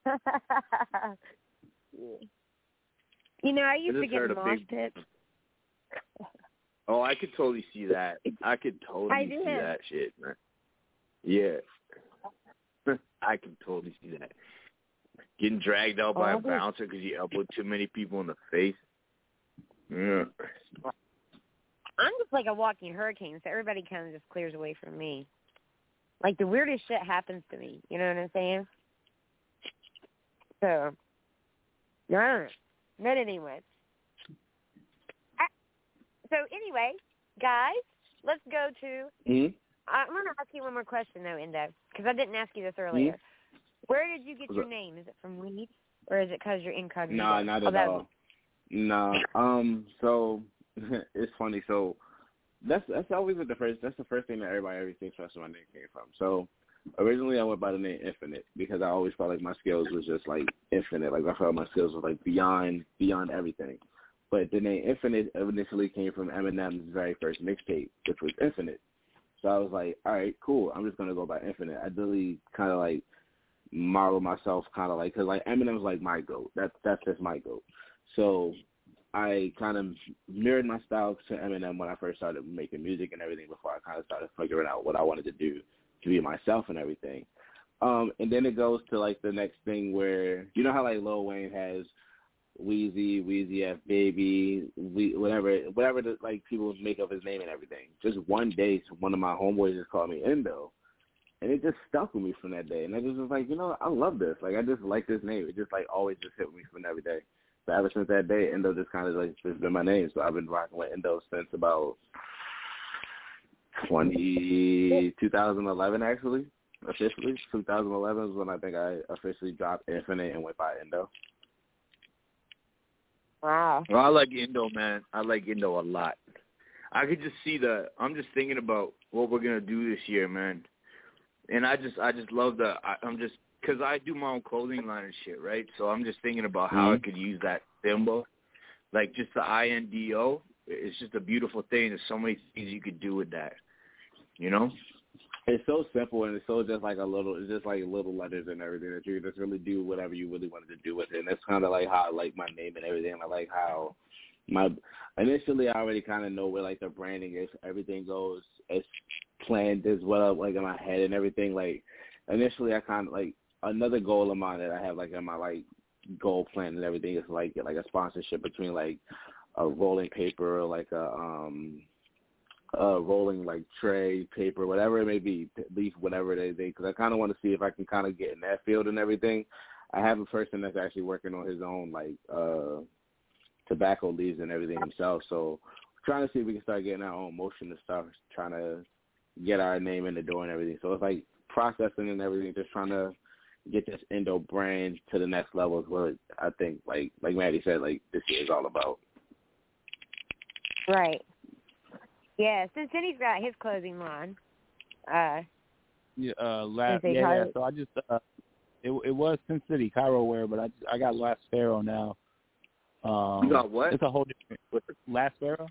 You know, I used I to just get heard in a mosh big- pits. Oh, I could totally see that. I could totally I see did. that shit, man. Yeah. I could totally see that. Getting dragged out by Oh, a bouncer because you elbowed too many people in the face. Yeah. I'm just like a walking hurricane, so everybody kind of just clears away from me. Like, the weirdest shit happens to me. You know what I'm saying? So, I don't know. But anyway. I, so, anyway, guys, let's go to... Mm-hmm. I'm going to ask you one more question, though, Indo, because I didn't ask you this earlier. Mm-hmm. Where did you get your name? Is it from weed, or is it because you're incognito? Nah, not Oh, at that- all. Nah. Um. So it's funny. So that's that's always the first. That's the first thing that everybody ever thinks where my name came from. So originally I went by the name Infinite because I always felt like my skills was just like infinite. Like I felt my skills was like beyond beyond everything. But the name Infinite initially came from Eminem's very first mixtape, which was Infinite. So I was like, all right, cool. I'm just gonna go by Infinite. I really kind of like model myself kind of like, because like Eminem's like my goat. That's that's just my goat. So I kind of mirrored my style to Eminem when I first started making music and everything before I kind of started figuring out what I wanted to do to be myself and everything. Um, and then it goes to like the next thing where, you know how like Lil Wayne has Weezy, Weezy F Baby, we, whatever, whatever the, like people make up his name and everything. Just one day, one of my homeboys just called me Indo. And it just stuck with me from that day. And I just was like, you know, I love this. Like, I just like this name. It just, like, always just hit with me from every day. So ever since that day, Indo just kind of, like, just been my name. So I've been rocking with Indo since about twenty, two thousand eleven, actually, officially. two thousand eleven is when I think I officially dropped Infinite and went by Indo. Wow. Well, I like Indo, man. I like Indo a lot. I could just see the, I'm just thinking about what we're going to do this year, man. And I just, I just love the, I, I'm just, because I do my own clothing line and shit, right? So I'm just thinking about how Mm-hmm. I could use that symbol. Like just the I N D O. It's just a beautiful thing. There's so many things you could do with that, you know? It's so simple, and it's so just like a little, it's just like little letters and everything that you just really do whatever you really wanted to do with it. And that's kind of like how I like my name and everything. I like how my, initially I already kind of know where like the branding is. Everything goes as planned as well, like in my head and everything. Like initially I kind of like, another goal of mine that I have like in my like goal plan and everything is like, like a sponsorship between like a rolling paper or like a, um, Uh, rolling like tray, paper, whatever it may be, leaf, whatever it is, because I kind of want to see if I can kind of get in that field and everything. I have a person that's actually working on his own like uh, tobacco leaves and everything himself. So we're trying to see if we can start getting our own motion and stuff, trying to get our name in the door and everything. So it's like processing and everything, just trying to get this Indo brand to the next level is what I think, like like Maddie said, like this year is all about. Right. Yeah, Sin City's got his clothing line. Uh, yeah, uh, last, Sin City yeah, yeah. Cairo. So I just, uh, it it was Sin City Cairo wear, but I just, I got Last Pharaoh now. Um, You got what? It's a whole different. Last Pharaoh.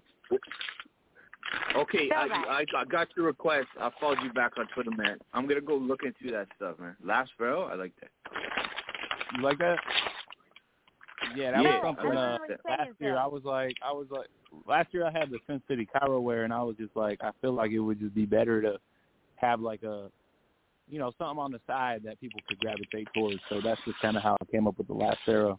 Okay, I, Throwback. I I got your request. I followed you back on Twitter, man. I'm gonna go look into that stuff, man. Last Pharaoh, I like that. You like that? Yeah, that Yeah, was something. I Uh, was really last saying year, so. I was like, I was like, last year I had the Sin City Cairo wear, and I was just like, I feel like it would just be better to have like a, you know, something on the side that people could gravitate towards. So that's just kind of how I came up with the Last Pharaoh.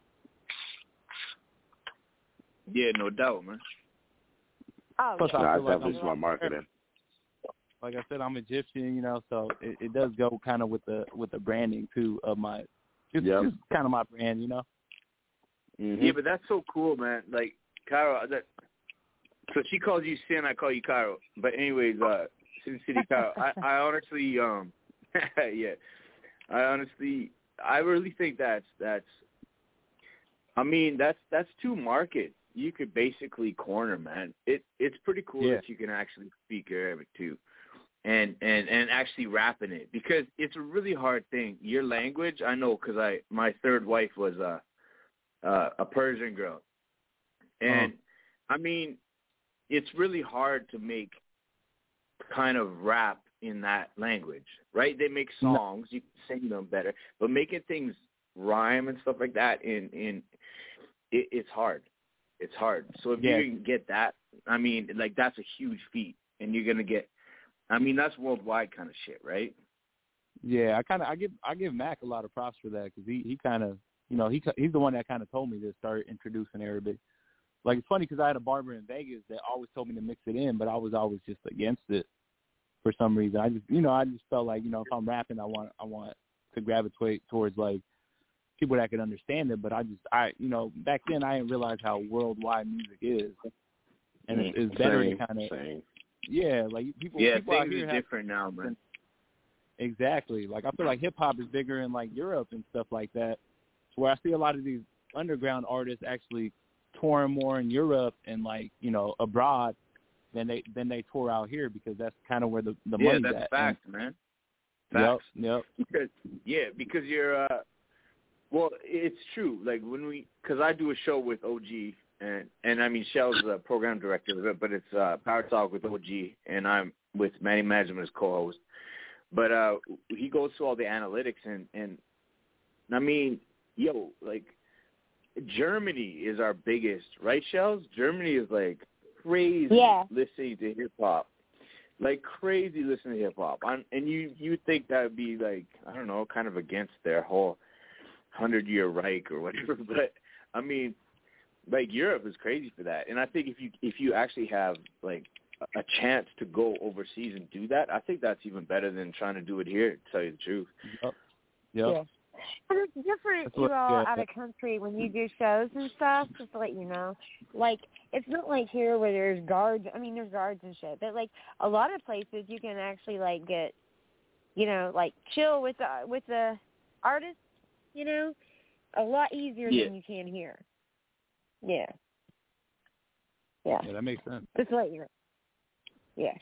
Yeah, no doubt, man. Oh, Plus, yeah. I No, feel it's like definitely I'm, smart marketing. like I said, I'm Egyptian, you know, so it, it does go kind of with the with the branding too of my, it's Yep. just kind of my brand, you know. Mm-hmm. Yeah, but that's so cool, man. Like Cairo, that. So she calls you Sin, I call you Cairo. But anyways, uh, Sin City Cairo. I, I honestly, um, yeah, I honestly, I really think that's that's. I mean, that's that's two markets you could basically corner, man. It it's pretty cool Yeah. that you can actually speak Arabic too, and and and actually rap in it, because it's a really hard thing. Your language, I know, because I my third wife was a uh, a Persian girl, and I mean, it's really hard to make kind of rap in that language, right? They make songs, you can sing them better, but making things rhyme and stuff like that in in it, it's hard. It's hard. So if Yeah. you can get that, I mean, like that's a huge feat, and you're gonna get. I mean, that's worldwide kind of shit, right? Yeah, I kind of I give I give Mac a lot of props for that because he he kind of you know he he's the one that kind of told me to start introducing Arabic. Like it's funny because I had a barber in Vegas that always told me to mix it in, but I was always just against it for some reason. I just you know I just felt like you know if I'm rapping, I want I want to gravitate towards like people that could understand it. But I just I you know back then I didn't realize how worldwide music is, and it's, it's better Same, to kind of same. Yeah, like people yeah, people out things here are have different now, man. Exactly. Like I feel like hip hop is bigger in like Europe and stuff like that. Where I see a lot of these underground artists actually touring more in Europe and like, you know, abroad than they than they tour out here because that's kind of where the, the yeah, money's that's at. facts, And, man. Yep, Facts. yep. Because yeah, because you're uh, well, it's true. Like when we, because I do a show with O G, and and I mean Shell's the program director of it, but it's uh, Power Talk with O G, and I'm with Manny Management as co-host. But uh, he goes through all the analytics, and and I mean, yo, like Germany is our biggest, right, Shells? Germany is like crazy Yeah. listening to hip hop. Like crazy listening to hip hop, and you you think that would be like I don't know, kind of against their whole hundred year Reich or whatever. But I mean, like Europe is crazy for that, and I think if you if you actually have like a chance to go overseas and do that, I think that's even better than trying to do it here. To tell you the truth. Yep. Yep. Yeah. And it's different, That's you what- all, yeah. out of country when you do shows and stuff, just to let you know. Like, it's not like here where there's guards. I mean, there's guards and shit. But, like, a lot of places you can actually, like, get, you know, like, chill with the, with the artist, you know, a lot easier Yeah. than you can here. Yeah. Yeah. Yeah, that makes sense. Just to let you know. Yeah.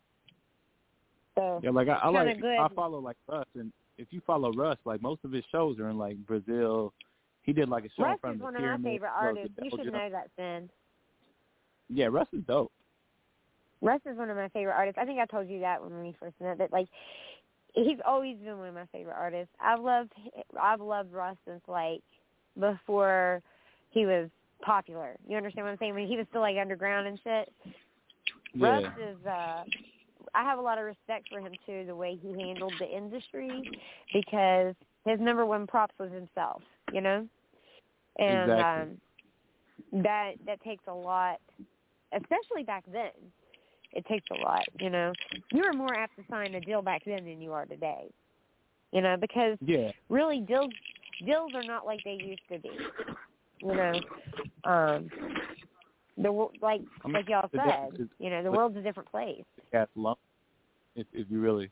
So, Yeah, like I, I kinda like good. I follow like Russ, and if you follow Russ, like most of his shows are in like Brazil. He did like a show in Russ front is of one the of my pyramid. favorite shows in artists. You should Belgium. know that, Sin. Yeah, Russ is dope. Russ is one of my favorite artists. I think I told you that when we first met. But like, he's always been one of my favorite artists. I've loved I've loved Russ since like before he was popular. You understand what I'm saying? When he was still like underground and shit. Yeah. Russ is. Uh, I have a lot of respect for him too, the way he handled the industry, because his number one props was himself. You know, and Exactly. um, that that takes a lot, especially back then. It takes a lot, you know. You were more apt to sign a deal back then than you are today, you know, because Yeah. really deals deals are not like they used to be. you know, um, the wo- like I mean, like y'all the said, difference is- you know, the world's a different place. Gas lump. If if you really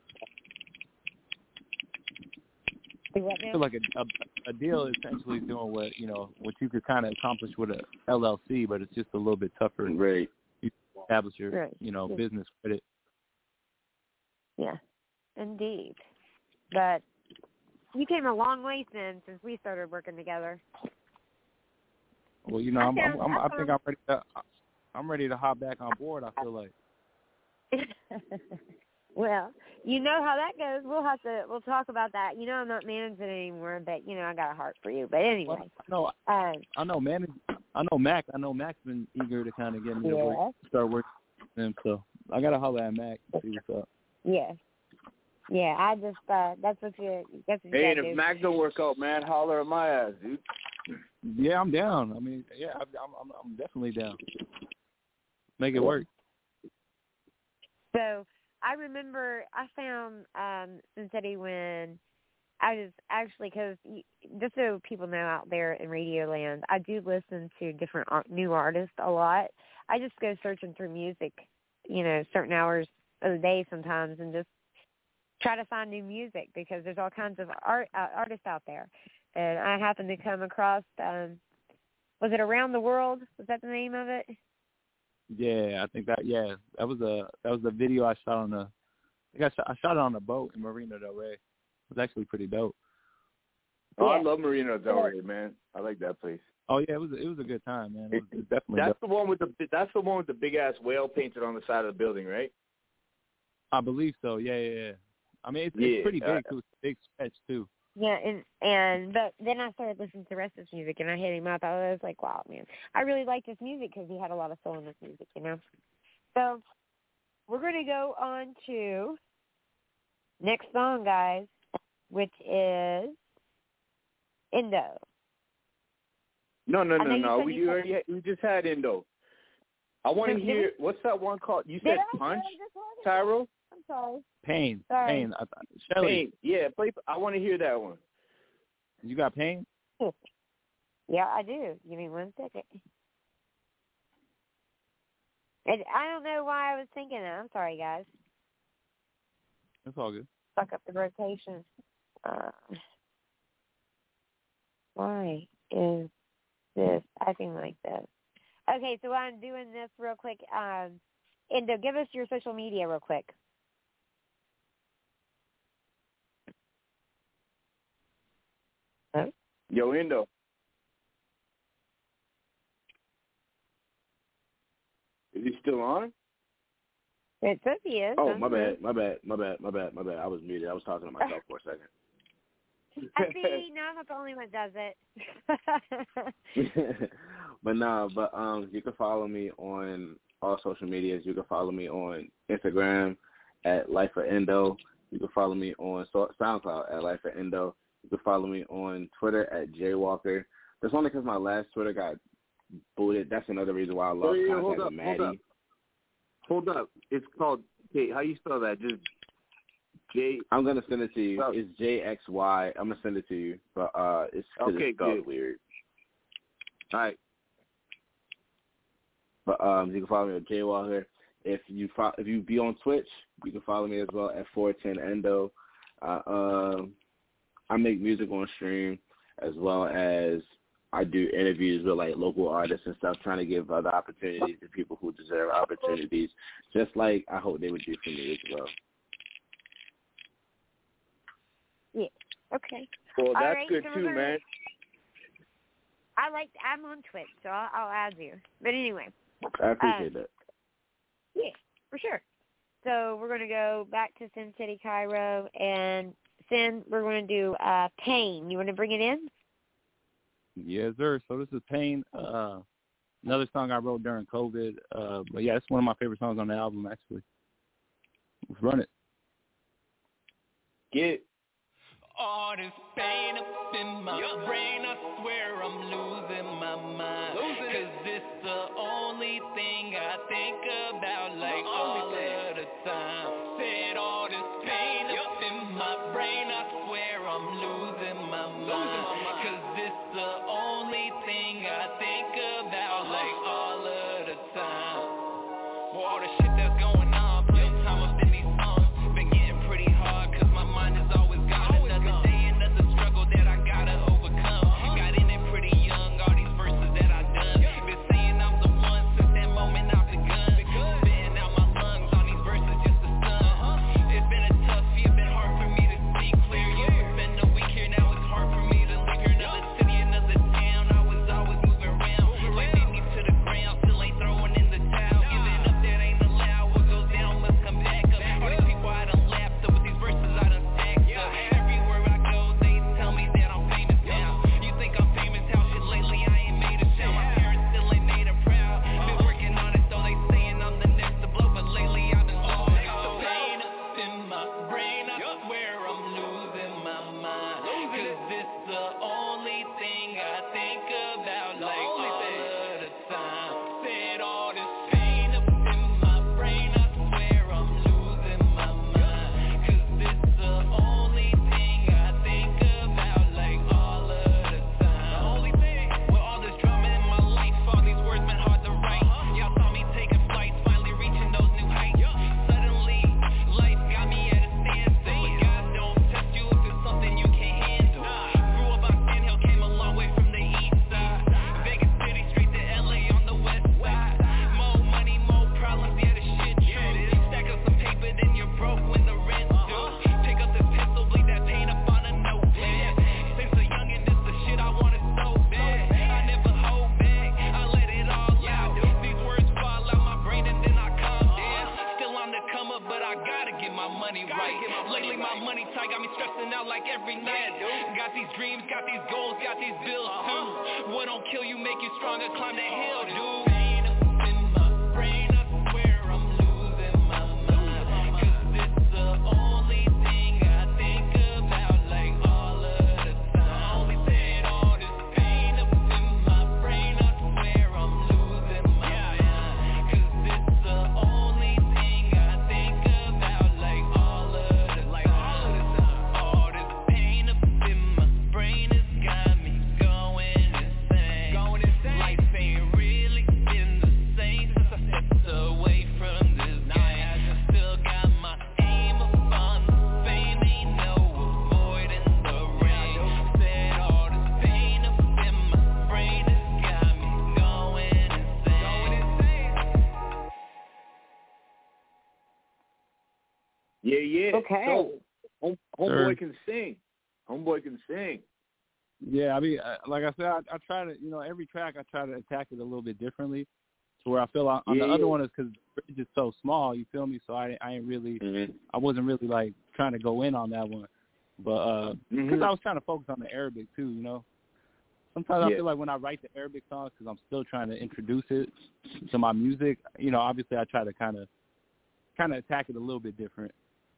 See what I now? feel like a, a a deal is essentially doing what you know what you could kind of accomplish with a L L C, but it's just a little bit tougher. Right. You establish your Right. you know Yeah. business credit. Yeah, indeed. But you came a long way since since we started working together. Well, you know, I I'm, I'm, found- I'm, I I think found- I'm ready to I'm ready to hop back on board. I feel like. Well, you know how that goes. We'll have to. We'll talk about that. You know, I'm not managing anymore, but you know, I got a heart for you. But anyway, No, um, I know, man. I know Mac. I know Mac's been eager to kind of get me to Yeah. work, start working with him. So I gotta holler at Mac and see what's up. yeah, yeah. I just uh, that's what you. That's what you Hey, gotta and if do. Mac don't work out, man, holler at my ass, dude. Yeah, I'm down. I mean, yeah, I'm I'm, I'm definitely down. Make it work. So I remember I found um, Sin City when I was actually, because just so people know out there in Radio Land, I do listen to different art, new artists a lot. I just go searching through music, you know, certain hours of the day sometimes, and just try to find new music because there's all kinds of art uh, artists out there. And I happened to come across, um, was it Around the World? Was that the name of it? Yeah, I think that. Yeah, that was a that was the video I shot on a. I think I shot, I shot it on a boat in Marina Del Rey. It was actually pretty dope. Oh, I Yeah. love Marina Del Rey, man. I like that place. Oh yeah, it was it was a good time, man. It was, it was definitely. That's dope. the one with the that's the one with the big ass whale painted on the side of the building, right? I believe so. Yeah, yeah, yeah. I mean, it's, Yeah, it's pretty uh, big too. It's a big stretch too. Yeah, and and but then I started listening to the rest of his music, and I hit him up. I was like, wow, man, I really liked his music because he had a lot of soul in his music, you know. So we're going to go on to next song, guys, which is Indo. No, no, I no, know you no. said We you said- already had, we just had Indo. I want to Did- did hear we? what's that one called? You Did said I? Punch, Did I just have it? Tyro. I'm sorry. Pain, Sorry. pain. I, I, Shelly, Pain. Yeah, play. I want to hear that one. you got pain? Yeah, I do. Give me one second. And I don't know why I was thinking that. I'm sorry, guys. It's all good. Fuck up the rotation. Uh, why is this acting like this? Okay, so I'm doing this real quick. Um, Indo, give us your social media real quick. Oh? Yo, Indo. Is he still on? It says he is. Oh, I my don't know. bad, my bad, my bad, my bad, my bad. I was muted. I was talking to myself for a second. I see. No, I'm not the only one that does it. But nah, but um, you can follow me on all social medias. You can follow me on Instagram at Life of Indo. You can follow me on So- SoundCloud at Life of Indo. You can follow me on Twitter at Jaywalker. That's only because my last Twitter got booted. That's another reason why I lost Wait, wait, contact hold with up, Maddie. hold up. Hold up. It's called. Okay, how you spell that? Just J. I'm gonna send it to you. Oh. It's J X Y. I'm gonna send it to you, but uh, it's 'cause Okay, it's spelled good. weird. All right. But um, you can follow me at Jaywalker. If you fo- if you be on Twitch, you can follow me as well at four ten Endo. Uh, um, I make music on stream as well as I do interviews with like local artists and stuff, trying to give other opportunities to people who deserve opportunities, just like I hope they would do for me as well. Yeah. Okay. Well, All that's right, good so too, we're gonna- man. I like. I'm on Twitch, so I'll, I'll add you. But anyway. I appreciate Uh, that. Yeah, for sure. So we're going to go back to Sin City, Cairo, and Sin, we're going to do uh, Pain. You want to bring it in? Yes, sir. So this is Pain, uh, another song I wrote during COVID. Uh, but yeah, it's one of my favorite songs on the album, actually. Let's run it. Get it. All this pain up in my brain, I swear I'm losing my mind. Cause this the only thing I think about like all of the time. Said all this pain up in my brain, I swear I'm losing my mind. Cause this the only thing right. Lately my money tight got me stressing out like every night. Got these dreams, got these goals, got these bills too. What don't kill you make you stronger, climb that hill, dude. Pain up in my brain, I swear I'm losing my mind. Cause it's the only thing I think about like all of the time. Only said all this pain up in my brain, I swear I'm losing my mind. Cause it's the only thing I think about like all of the like all of the time. All this pain up in my brain has got me going insane. Going insane. Life ain't really been the same since I stepped away from this game. I just still got my aim up on the fame, ain't no avoiding the rain. Said all this pain up in my brain has got me going insane. Going insane. Yeah, yeah. Okay. So, home, homeboy Sure. can sing. Homeboy can sing. Yeah, I mean, uh, like I said, I, I try to, you know, every track I try to attack it a little bit differently. To where I feel on, on Yeah, the other yeah. one is because it's just so small. You feel me? So I, I ain't really, Mm-hmm. I wasn't really like trying to go in on that one, but uh, because Mhm. I was trying to focus on the Arabic too. You know, sometimes I Yeah. feel like when I write the Arabic songs, because I'm still trying to introduce it to my music. You know, obviously I try to kind of, kind of attack it a little bit different.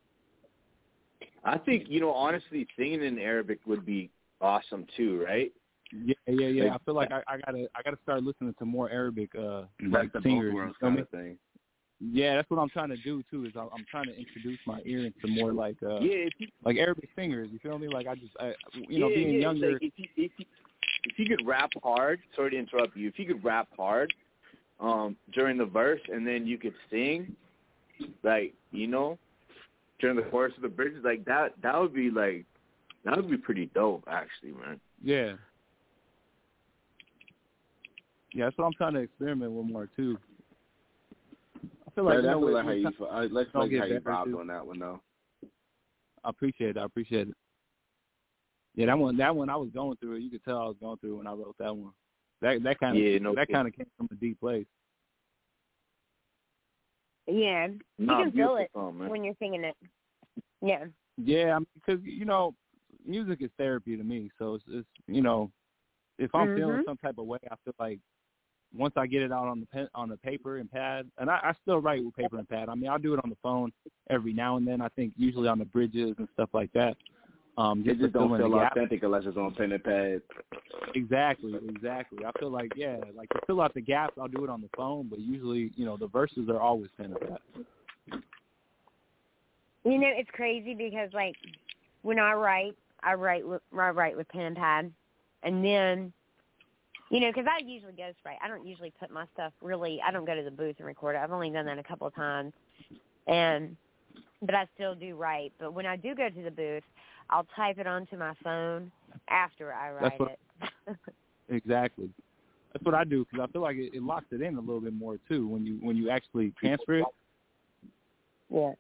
I think, you know, honestly, singing in Arabic would be awesome too, right? Yeah, yeah, yeah. Like- I feel like I, I gotta, I gotta start listening to more Arabic, uh, That's like the both singers. worlds you feel kind me? of thing. Yeah, that's what I'm trying to do too. Is I'm I'm trying to introduce my ear into more like, uh, Yeah, if you, like Arabic singers. You feel me? Like I just, I, you know, yeah, being yeah, it's younger. like if you, if you if you could rap hard, sorry to interrupt you, if you could rap hard um, during the verse and then you could sing, like, you know, during the chorus of the bridges, like that, that would be like, that would be pretty dope, actually, man. Yeah. Yeah, that's what I'm trying to experiment with more too. I feel like Like, you know, that's with- like how with you, time- feel- I, let's don't like get how you better, vibed too. on that one though. I appreciate it. I appreciate it. Yeah, that one, that one I was going through it. You could tell I was going through it when I wrote that one. That that kind of Yeah, no that kidding. kind of came from a deep place. Yeah, you Nah, can feel beautiful it song, man. when you're singing it. Yeah. Yeah, because you know, music is therapy to me. So it's, it's you know, if I'm feeling Mhm. some type of way, I feel like once I get it out on the pen, on the paper and pad, and I, I still write with paper and pad. I mean, I'll do it on the phone every now and then. I think usually on the bridges and stuff like that. Um, It just, just to don't fill in feel the gap. authentic unless it's on pen and pad. Exactly, exactly. I feel like yeah, like to fill out the gaps, I'll do it on the phone. But usually, you know, the verses are always pen and pad. You know, it's crazy because like when I write, I write with I write with pen and pad, and then you know, because I usually ghostwrite. I don't usually put my stuff really. I don't go to the booth and record it. I've only done that a couple of times, and but I still do write. But when I do go to the booth, I'll type it onto my phone after I write That's what- it. Exactly. That's what I do because I feel like it, it locks it in a little bit more too when you when you actually transfer it. Yeah.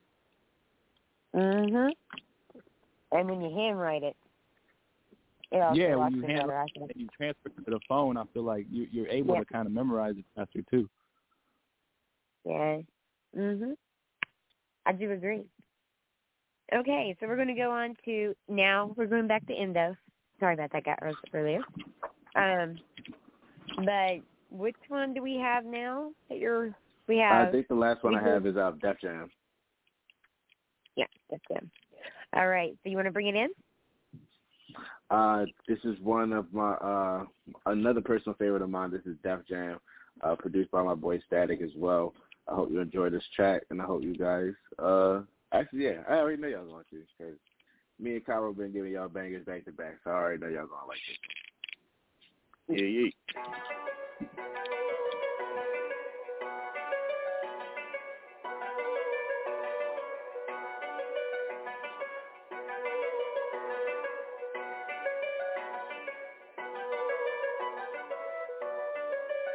Mhm. And when you handwrite it, it also Yeah, when locks you in hand better, I think. and you transfer it to the phone, I feel like you, you're able Yeah. to kind of memorize it faster too. Yeah. Mhm. I do agree. Okay, so we're going to go on to now. We're going back to Endo. Sorry about that, guys, earlier. Um, but which one do we have now? That you're we have. I think the last one I have is uh, Def Jam. Yeah, that's them. All right, so you want to bring it in? Uh, this is one of my uh, another personal favorite of mine. This is Def Jam, uh, produced by my boy Static as well. I hope you enjoy this track, and I hope you guys. Uh, actually, yeah, I already know y'all going to because me and Cairo been giving y'all bangers back to back, so I already know y'all gonna like this. Yeah, yeah.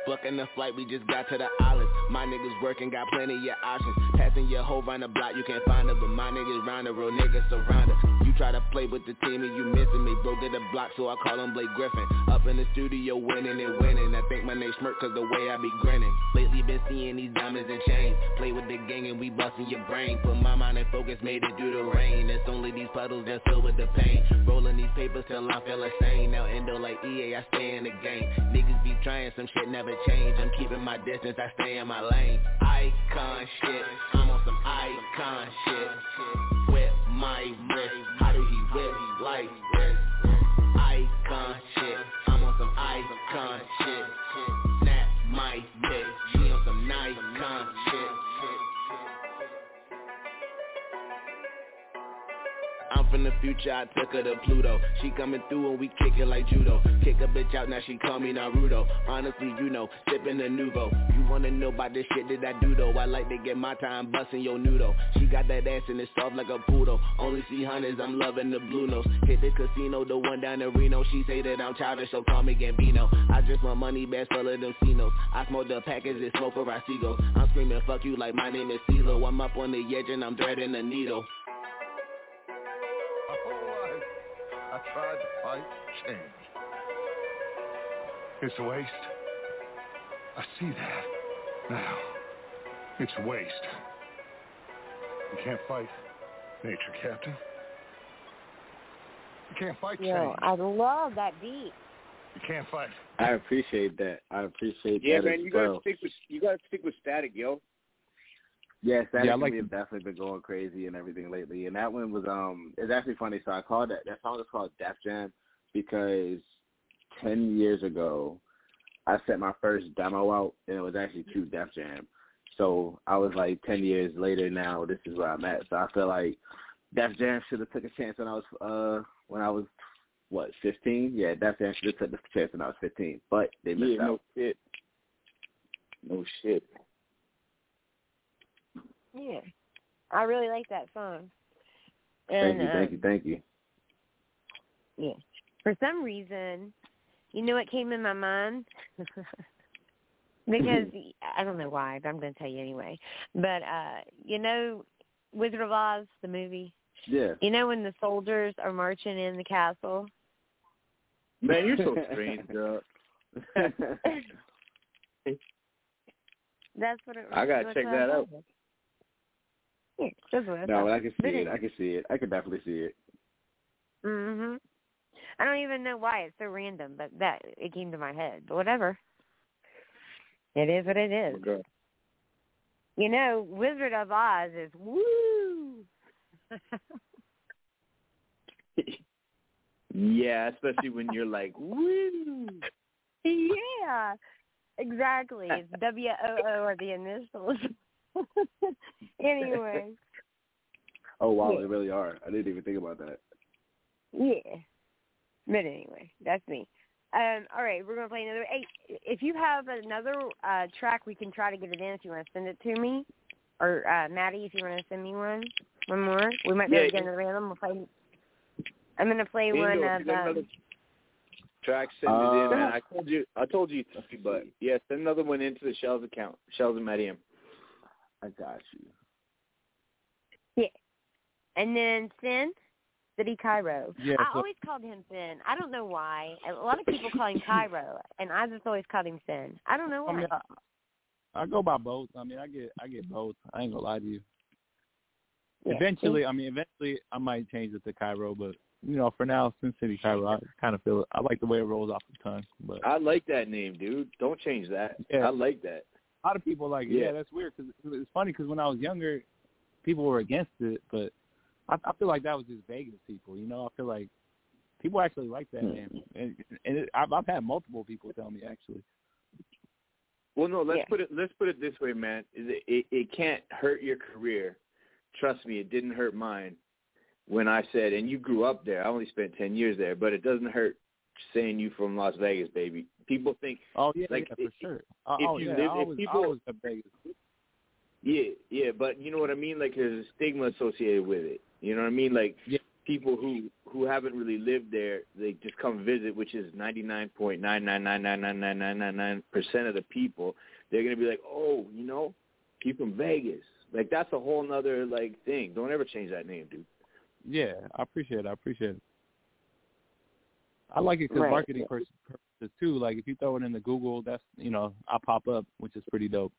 Booking the flight, we just got to the islands. My niggas working, got plenty of options. Passing your hoe round the block, you can't find her. But my niggas round the real niggas surround her. You try to play with the team and you missing me. Broke to the block, so I call him Blake Griffin. Up in the studio, winning and winning. I think my name smirk cause the way I be grinning. Lately been seeing these diamonds and chains. Play with the gang and we busting your brain. Put my mind in focus, made it through the rain. It's only these puddles just filled with the pain. Rolling these papers till I feel insane. Now endo like E A, I stay in the game. Niggas be trying, some shit never change. I'm keeping my distance, I stay in my lane. Icon shit, I'm on some icon shit. Whip my wrist, how do he whip like this? Icon shit, I'm on some icon shit. Snap my dick, she on some Nikon shit. I'm from the future, I took her to Pluto. She coming through and we kick it like judo. Kick a bitch out, now she call me Naruto. Honestly, you know, sipping the Nuvo. You wanna know about this shit that I do though? I like to get my time busting your noodle. She got that ass and it's soft like a poodle. Only see hundreds, I'm loving the blue nose. Hit the casino, the one down in Reno. She say that I'm childish, so call me Gambino. I just want money bags full of them C-Nos. I smoke the package and smoke a Rosigo. I'm screaming fuck you like my name is CeeLo. I'm up on the edge and I'm threading a needle. I tried to fight change. It's a waste. I see that now. It's a waste. You can't fight nature, Captain. You can't fight change. Yo, I love that beat. You can't fight. I appreciate that. I appreciate yeah, that. Yeah, man, as you well. gotta stick with you gotta stick with Static, yo. Yeah, Static yeah, and like me have definitely been going crazy and everything lately. And that one was um it's actually funny, so I called that that song is called Def Jam because ten years ago I sent my first demo out and it was actually to Def Jam. So I was like ten years later now this is where I'm at. So I feel like Def Jam should have took a chance when I was uh when I was what, fifteen? Yeah, Def Jam should have took the chance when I was fifteen. But they missed yeah, out. No shit. No shit. Yeah, I really like that song. Thank And, you, thank um, you, thank you. Yeah. For some reason, you know what came in my mind? Because, I don't know why, but I'm going to tell you anyway. But, uh, you know, Wizard of Oz, the movie? Yeah. You know when the soldiers are marching in the castle? Man, you're so strange, girl. That's what it was. I got to check that out. Yeah, that's what I No, thought. I can see But it. I can see it. I can definitely see it. Mhm. I don't even know why it's so random, but that it came to my head. But whatever. It is what it is. Okay. You know, Wizard of Oz is woo. Yeah, especially when you're like woo. Yeah, exactly. It's W O O or the initials. Anyway. Oh, wow, Yeah. they really are. I didn't even think about that. Yeah. But anyway, that's me. Um, all right, we're going to play another. Hey, if you have another uh, track, we can try to get it in if you want to send it to me. Or, uh, Maddie, if you want to send me one. One more. We might be able to get another random. We'll play. I'm going to play Hey, one no, of... you got another Um, track, send Uh, it in, man. I told you, I told you, but yeah, send another one into the Shells account, Shells and Medium. I got you. yeah. And then Sin, City Cairo. Yeah, I so- always called him Sin. I don't know why. A lot of people call him Cairo, and I just always called him Sin. I don't know why. I mean, I, I go by both. I mean, I get I get both. I ain't gonna lie to you. Yeah. Eventually, I mean, eventually, I might change it to Cairo, but you know, for now, Sin City Cairo, I kind of feel it. I like the way it rolls off the tongue. But I like that name, dude. Don't change that. Yeah. I like that. a lot of people like, yeah, Yeah. that's weird because it's funny because when I was younger, people were against it, but I, I feel like that was just Vegas people. You know, I feel like people actually like that Hmm. name, and, and it, I've, I've had multiple people tell me actually. Well, no, let's Yeah. put it. Let's put it this way, man. It, it it can't hurt your career. Trust me, it didn't hurt mine when I said, and you grew up there. I only spent ten years there, but it doesn't hurt saying you from Las Vegas, baby. People think, Oh yeah, like, yeah, for if- sure. if oh you yeah, live- I if always, people- I always have Vegas. yeah, yeah, but you know what I mean? Like, there's a stigma associated with it. You know what I mean? Like, Yeah. people who who haven't really lived there, they just come visit, which is ninety-nine point nine nine nine nine nine nine nine nine nine percent of the people, they're going to be like, oh, you know, keep from Vegas. Like, that's a whole nother, like, thing. Don't ever change that name, dude. Yeah, I appreciate it. I appreciate it. I like it because Right. marketing purposes too. Like, if you throw it into Google, that's, you know, I pop up, which is pretty dope.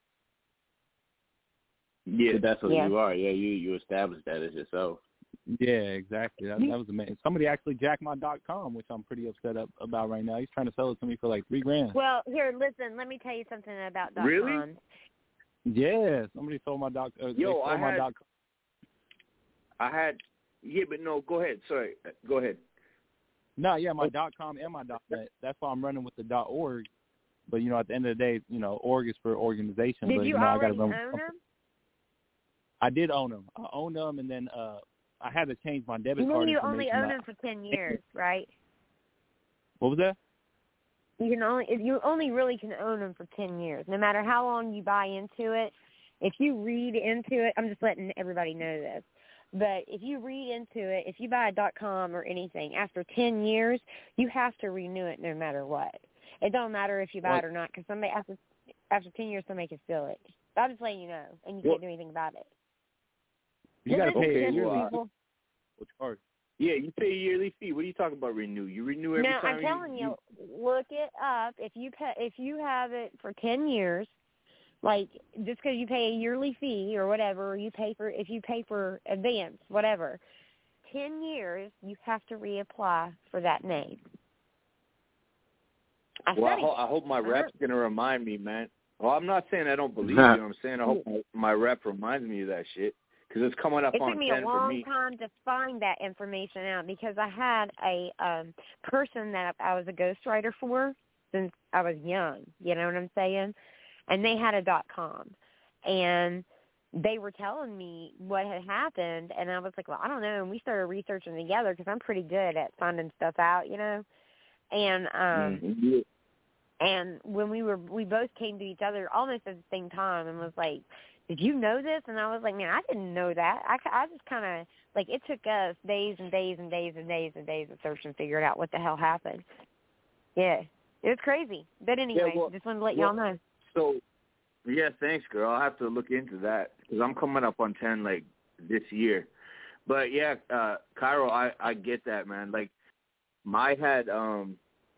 Yeah, that's what Yeah. you are. Yeah, you you established that as yourself. Yeah, exactly. That, that was amazing. Somebody actually jacked my dot com, which I'm pretty upset up about right now. He's trying to sell it to me for like three grand. Well, here, listen. Let me tell you something about dot Really? coms. Yeah, somebody sold my dot. Uh, they Yo, sold I my had, dot com. I had, yeah, but no, go ahead. Sorry, go ahead. No, yeah, my dot com and my dot net. That's why I'm running with the dot org. But you know, at the end of the day, you know, org is for organization. Did but, you you know, I already gotta run own with them? I did own them. I owned them, and then uh, I had to change my debit You know card you information. only own them for ten years, right? What was that? You can only you only really can own them for ten years. No matter how long you buy into it, if you read into it, I'm just letting everybody know this. But if you read into it, if you buy a dot com or anything, after ten years, you have to renew it no matter what. It don't matter if you buy it or not, because somebody after after ten years, somebody can steal it. But I'm just letting you know, and you Well, can't do anything about it. You got to Listen, pay a Okay, yearly well, people. charge. Yeah, you pay a yearly fee. What are you talking about? Renew? You renew every No, time. I'm telling you, you, look it up. If you pay, if you have it for ten years, like just because you pay a yearly fee or whatever, or you pay for if you pay for advance, whatever, ten years you have to reapply for that name. I Well, I, studied ho- it. I hope my Uh-huh. rep's gonna remind me, man. Well, I'm not saying I don't believe you. I'm saying I hope my, my rep reminds me of that shit because it's coming up It on took me ten a for long me. time to find that information out because I had a um person that I was a ghostwriter for since I was young. You know what I'm saying? And they had a dot com, and they were telling me what had happened, and I was like, well, I don't know. And we started researching together because I'm pretty good at finding stuff out, you know. And um, Mm-hmm. and when we were, we both came to each other almost at the same time, and was like, did you know this? And I was like, man, I didn't know that. I, I just kind of, like, it took us days and days and days and days and days of searching and figuring out what the hell happened. Yeah, it was crazy. But anyway, Yeah, well, just wanted to let well, y'all know. So, yeah, thanks, girl. I'll have to look into that because I'm coming up on ten, like, this year. But, yeah, uh, Cairo, I, I get that, man. Like, my had, um,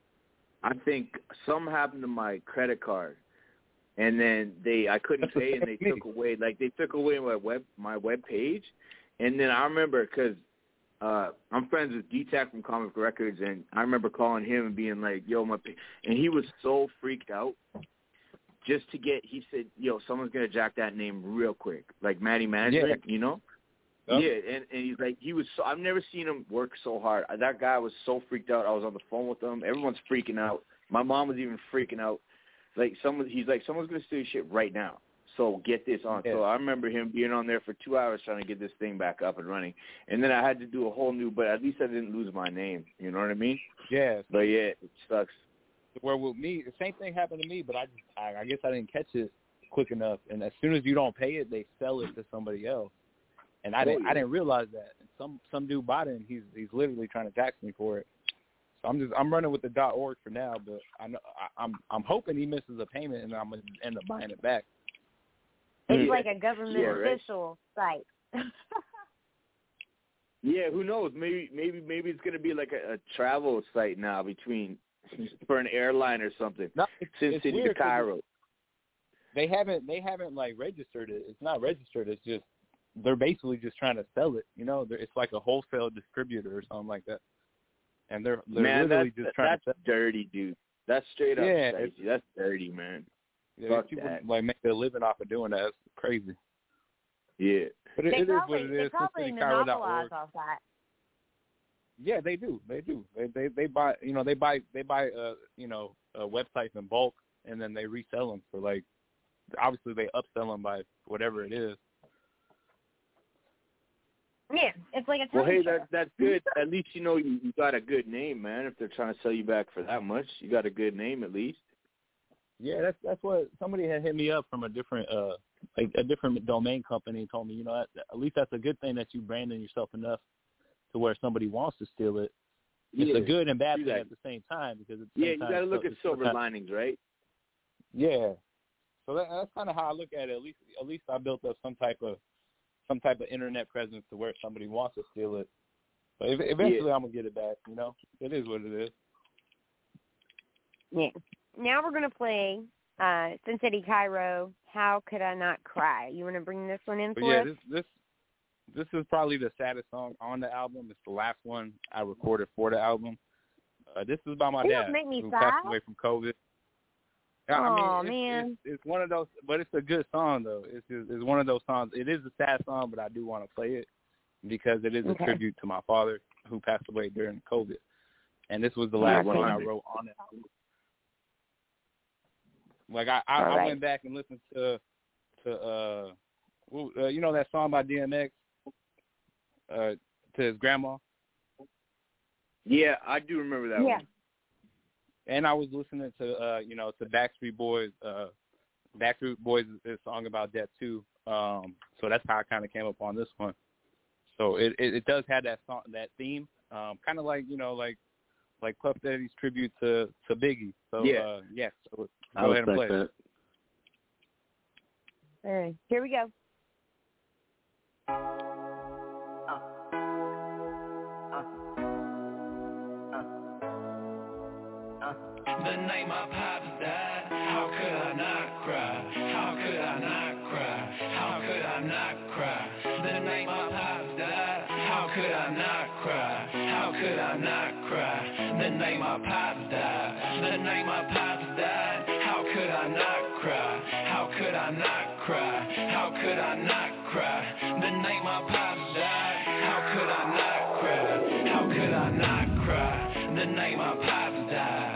I think something happened to my credit card. And then they, I couldn't pay, and they took away, like they took away my web, my web page. And then I remember because uh, I'm friends with D-Tac from Comic Records, and I remember calling him and being like, "Yo, my," pay. And he was so freaked out. Just to get, he said, "Yo, someone's gonna jack that name real quick, like Matty Management, Yeah. you know." Yep. Yeah, and, and he's like, he was so, I've never seen him work so hard. That guy was so freaked out. I was on the phone with him. Everyone's freaking out. My mom was even freaking out. Like, someone, he's like, someone's going to steal your shit right now. So get this on. Yeah. So I remember him being on there for two hours trying to get this thing back up and running. And then I had to do a whole new, but at least I didn't lose my name. You know what I mean? Yeah. But, yeah, it sucks. Where with me, the same thing happened to me, but I, just, I, I guess I didn't catch it quick enough. And as soon as you don't pay it, they sell it to somebody else. And I didn't, I didn't realize that. And some some dude bought it, and he's he's literally trying to tax me for it. So I'm just I'm running with the .org for now, but I know I, I'm I'm hoping he misses a payment, and I'm gonna end up buying it back. It's Yeah. like a government Yeah, right. official site. Yeah, who knows? Maybe maybe maybe it's gonna be like a, a travel site now between for an airline or something. No, it's, Sin it's City to weird 'cause Cairo. They haven't they haven't like registered it. It's not registered. It's just they're basically just trying to sell it. You know, They're, it's like a wholesale distributor or something like that. And they're they're Man, literally that's, just trying that's to sell dirty, dude. That's straight up Yeah, dicey. That's dirty, man. Yeah, Fuck people that. like make their living off of doing that. It's crazy. Yeah. But it, they it is probably, what it they is. probably Cincinnati Cairo dot org. monopolize off that. Yeah, they do. They do. They they they buy. You know, they buy they buy uh you know uh, websites in bulk, and then they resell them for like. Obviously, they upsell them by whatever it is. Yeah, it's like a Well, hey, timeshare. that that's good. At least you know you, you got a good name, man. If they're trying to sell you back for that much, you got a good name at least. Yeah, that's that's what somebody had hit me up from a different uh like a different domain company and told me, you know, at, at least that's a good thing that you branding yourself enough to where somebody wants to steal it. It's yeah, a good and bad thing that. at the same time because it's yeah, you got to look at silver kind of, linings, right? Yeah, so that, that's kind of how I look at it. At least, at least I built up some type of some type of internet presence to where somebody wants to steal it. But eventually, yeah. I'm gonna get it back. You know, it is what it is. Yeah. Now we're gonna play uh, Sin City Cairo. How could I not cry? You want to bring this one in but for yeah, us? this this this is probably the saddest song on the album. It's the last one I recorded for the album. Uh, this is about my It dad make me who sad. passed away from COVID. Yeah, I Oh mean, it's, man, it's, it's one of those, but it's a good song though. It's just, it's one of those songs. It is a sad song, but I do want to play it because it is a okay. tribute to my father who passed away during COVID, and this was the last yeah, song I wrote on it. Like I, I, right. I went back and listened to, to uh, uh, you know that song by D M X, uh, to his grandma. Yeah, I do remember that yeah. one. And I was listening to, uh, you know, to Backstreet Boys. Uh, Backstreet Boys is a song about that too. Um, so that's how I kind of came up on this one. So it, it, it does have that song, that theme, um, kind of like you know, like like Puff Daddy's tribute to, to Biggie. So yeah, uh, yeah. So I go ahead and play. that. All right, here we go. The night my pops died, how could I not cry? How could I not cry? How could I not cry? The night my pops died, how could I not cry? How could I not cry? The night my pops died, the night my pops died, how could I not cry? How could I not cry? How could I not cry? The night my pops died, how could I not cry? How could I not cry? The night my pops died.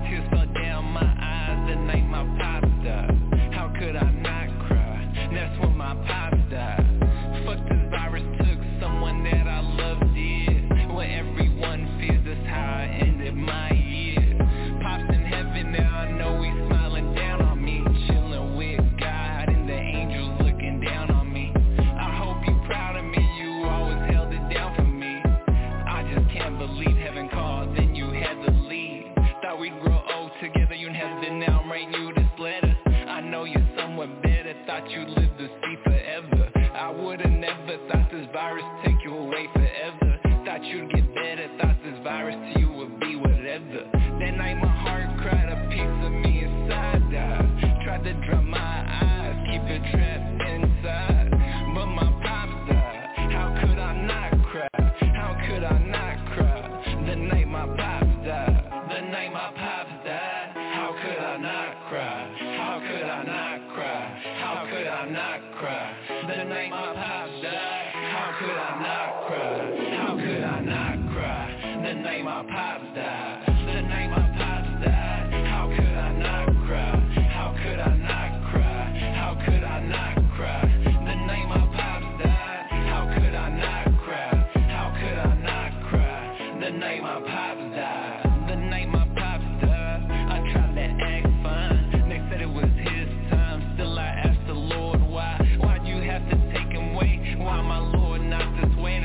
The night my pops died, how could I not cry? That's when my pops died. Fuck this virus took someone that I loved dear. What everyone fears, that's how I ended my year. Pops in heaven now, I know he's smiling down on me. Chilling with God and the angels looking down on me. I hope you're proud of me, you always held it down for me. I just can't believe heaven called, then you had to leave. Thought we'd grow old together, you have been now I'm writing you this letter. I know you're somewhere better, thought you lived to see forever. I would've never thought this virus take you away forever. Thought you'd get better, thought this virus to you would be whatever. That night my heart cried, a piece of me inside died. Tried to dry my eyes, keep it trapped inside. But my pops died, how could I not cry? How could I not cry? The night my pops died, the night my pops died. How could I not cry? How could I not cry? How could I not cry? The night my pops died. How could I not cry? How could I not cry? The night my pops died. The night my pops died. How could I not cry? How could I not cry? How could I not cry? The night my pops died. How could I not cry? How could I not cry? The night my pops died. The night my pops died. I tried to act fine. They said it was his time. Still I asked the Lord why. Why'd you have to take him away? Why my Lord not this way?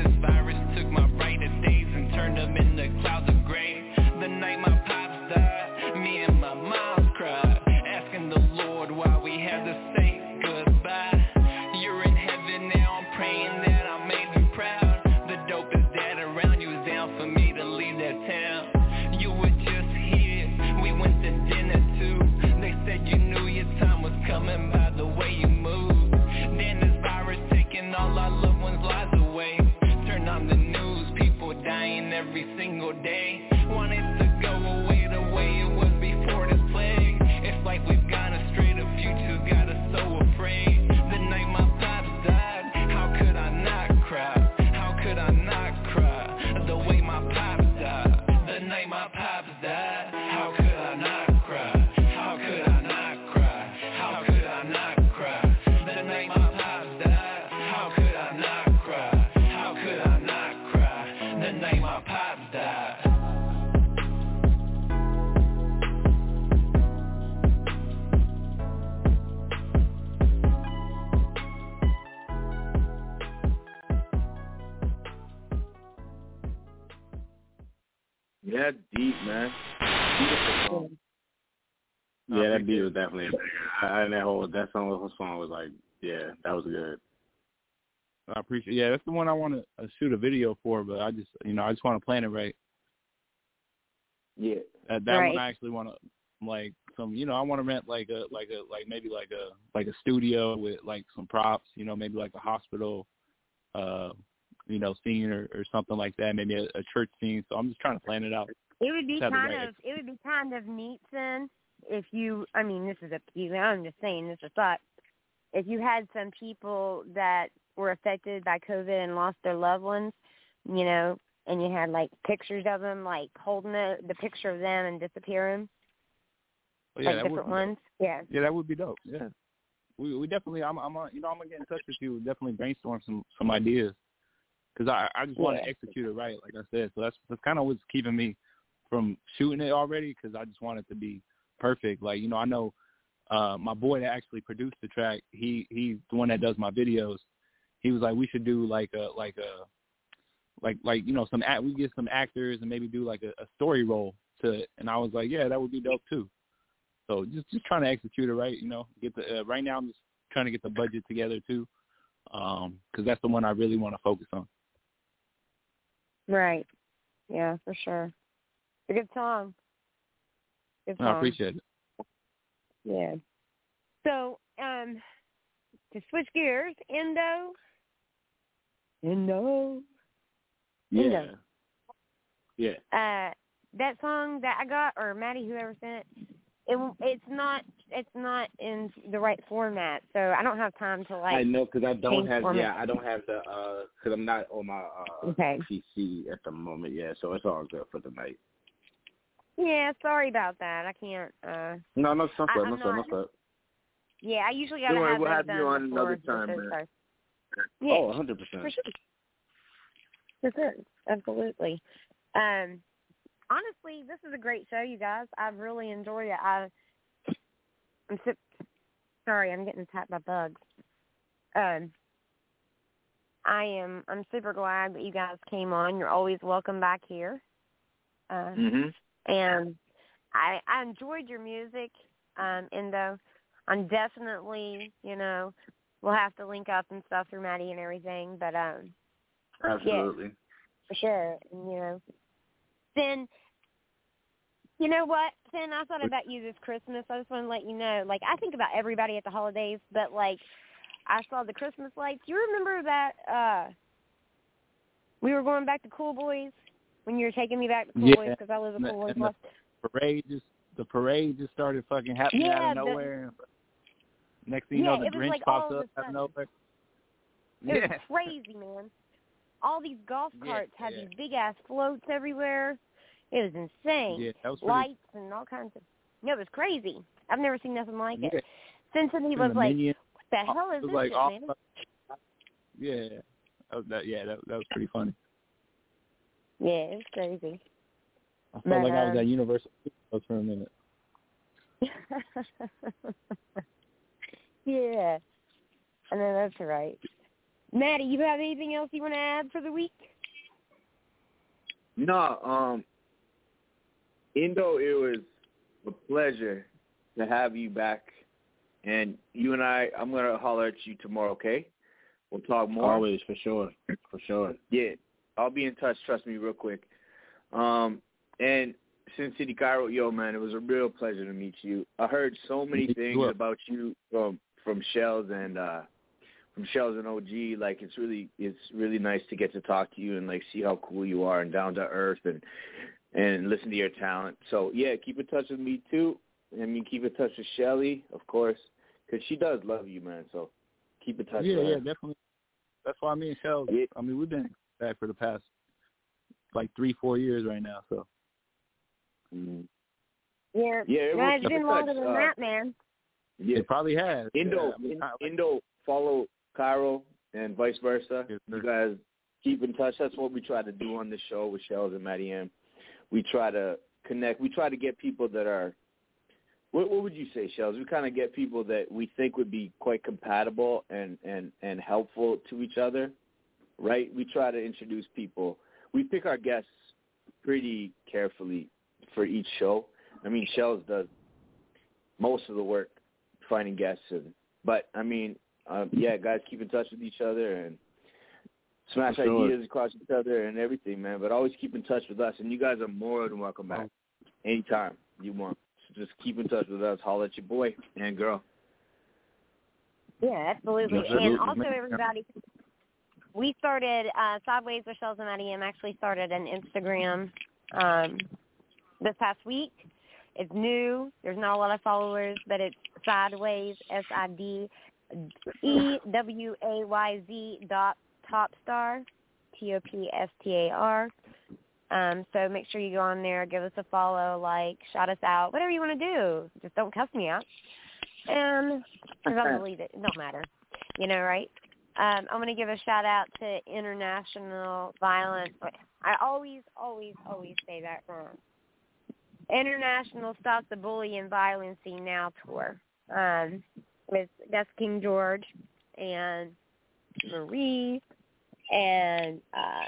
Yeah, deep, man. Beautiful song. Yeah, that beat was definitely. I, and that whole that song, whole song was like, yeah, that was good. I appreciate. Yeah, that's the one I want to uh, shoot a video for, but I just, you know, I just want to plan it right. Yeah. Uh, that right. one I actually want to, like, some, you know, I want to rent like a, like a, like maybe like a, like a studio with like some props, you know, maybe like a hospital, uh, you know, scene or, or something like that, maybe a, a church scene. So I'm just trying to plan it out. It would be Have the kind right of, it would be kind of neat then if you, I mean, this is up to you. I'm just saying, this is a thought. If you had some people that were affected by COVID and lost their loved ones, you know, and you had like pictures of them, like holding the, the picture of them and disappearing, oh, yeah, like that different would, ones. Yeah. Yeah, that would be dope. Yeah, we we definitely. I'm I'm uh, you know I'm gonna get in touch with you. Definitely brainstorm some some ideas because I I just want to yeah. execute it right, like I said. So that's that's kind of what's keeping me from shooting it already because I just want it to be perfect. Like, you know, I know uh, my boy that actually produced the track. He he's the one that does my videos. He was like, we should do like a like a like like you know some act, we get some actors and maybe do like a, a story role to it. And I was like, yeah, that would be dope too. So just just trying to execute it right, you know. Get the uh, right now I'm just trying to get the budget together too, um, because that's the one I really want to focus on. Right. Yeah, for sure. It's a good song. Good song. No, I appreciate it. Yeah. So, um, to switch gears, Endo. Endo. Yeah. Endo. Yeah. Uh, that song that I got, or Maddie, whoever sent it, it, it's not, it's not in the right format, so I don't have time to like. I know because I don't have. format. Yeah, I don't have the. uh Because I'm not on my uh, okay. P C at the moment. Yeah, so it's all good for the night. Yeah, sorry about that. I can't. uh No, no, no, I, no, I'm no, not, no, no. Yeah, I usually gotta Don't worry, have we'll those have done you on before another time, the show man. starts. Yeah, Oh, one hundred percent. for sure. For sure, absolutely. Um, honestly, this is a great show, you guys. I've really enjoyed it. I, I'm so, sorry, I'm getting attacked by bugs. Um, I am. I'm super glad that you guys came on. You're always welcome back here. Uh, Mm-hmm. And I, I enjoyed your music, um, Endo. I'm definitely, you know, we'll have to link up and stuff through Maddie and everything. But um, Absolutely. yeah, for sure. And, you know, then, you know what, Finn, I thought about you this Christmas. I just want to let you know, like, I think about everybody at the holidays, but, like, I saw the Christmas lights. You remember that uh, we were going back to Cool Boys when you were taking me back to Cool Yeah. Boys because I live in Cool Boys. And the parade just the parade just started fucking happening Yeah, out of the- nowhere. Next thing you Yeah, know, the it was Grinch like pops all of up a out of sudden. nowhere. It Yeah. was crazy, man. All these golf Yeah, carts had yeah. these big-ass floats everywhere. It was insane. Yeah, that was pretty- Lights and all kinds of... No, it was crazy. I've never seen nothing like Yeah. it. Simpson, he And was the like, Minions, what the hell is it was this like shit, all- man? Yeah, that was, that, yeah, that, that was pretty funny. Yeah, it was crazy. I felt But, like I was um, at Universal Studios for a minute. Yeah. I know that's right. Maddie, you have anything else you want to add for the week? No, um, Endo, it was a pleasure to have you back. And you and I, I'm going to holler at you tomorrow, okay? We'll talk more. Always, for sure. For sure. Yeah, I'll be in touch, trust me, real quick. Um, and Sin City Cairo, yo, man, it was a real pleasure to meet you. I heard so many Me things too. about you from from Shells and uh, from Shells and O G. Like, it's really it's really nice to get to talk to you and like see how cool you are and down to earth and and listen to your talent. So yeah, keep in touch with me too. I mean, keep in touch with Shelly, of course, because she does love you, man. So keep in touch Yeah, with her. yeah, definitely. That's why me and Shell, Yeah. I mean, we've been back for the past like three, four years right now. So Mm. Yeah, Yeah, it no, was- it's been keep in longer touch. than Uh, that, man. Yeah. it probably has. Indo, Yeah, I mean, I- Indo, follow Cairo and vice versa. Yes, sir. You guys keep in touch. That's what we try to do on this show with Shells and Matty M. We try to connect. We try to get people that are, what, what would you say, Shells? We kind of get people that we think would be quite compatible and, and, and helpful to each other, right? We try to introduce people. We pick our guests pretty carefully for each show. I mean, Shells does most of the work finding guests, and, but I mean, um, yeah, guys, keep in touch with each other and smash sure. ideas across each other and everything, man. But always keep in touch with us, and you guys are more than welcome back anytime you want. So just keep in touch with us. Holler at your boy and girl. Yeah, absolutely. Absolutely. And also, everybody, we started uh, Sideways with Shells and Maddie M. Actually started an Instagram um, this past week. It's new. There's not a lot of followers, but it's Sideways, S I D E W A Y Z dot Topstar, T O P S T A R. Um, so make sure you go on there, give us a follow, like, shout us out, whatever you want to do. Just don't cuss me out. And because I'll delete it. It don't matter. You know, right? Um, I'm going to give a shout out to International Violence. I always, always, always say that wrong. International Stop the Bullying Violencing Now tour um, with that's King George and Marie and uh,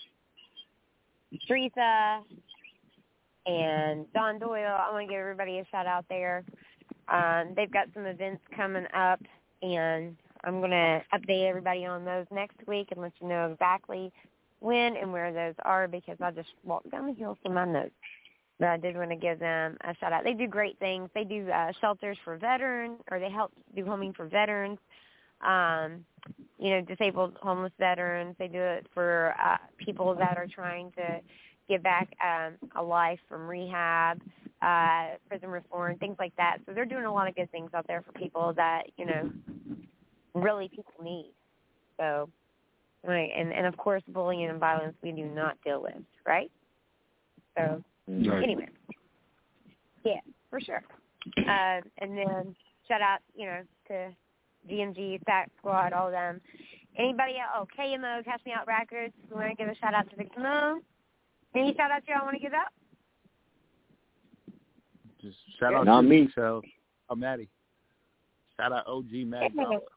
Teresa and Don Doyle. I want to give everybody a shout out there. Um, they've got some events coming up, and I'm going to update everybody on those next week and let you know exactly when and where those are, because I just walked down the hill from my notes. But I did want to give them a shout out. They do great things. They do uh, shelters for veterans, or they help do homing for veterans, um, you know, disabled homeless veterans. They do it for uh, people that are trying to get back um, a life from rehab, uh, prison reform, things like that. So they're doing a lot of good things out there for people that, you know, really people need. So, right, and, and of course, bullying and violence we do not deal with, right? So, right. Anyway, yeah, for sure. Uh, and then shout out, you know, to G M G, Stack Squad, all of them. Anybody else? Oh, K M O, Cash Me Out Records. We want to give a shout out to Victim O. Any shout outs y'all want to give out? Just shout yeah, out not to me. So, oh, Maddie. Shout out O G Maddie.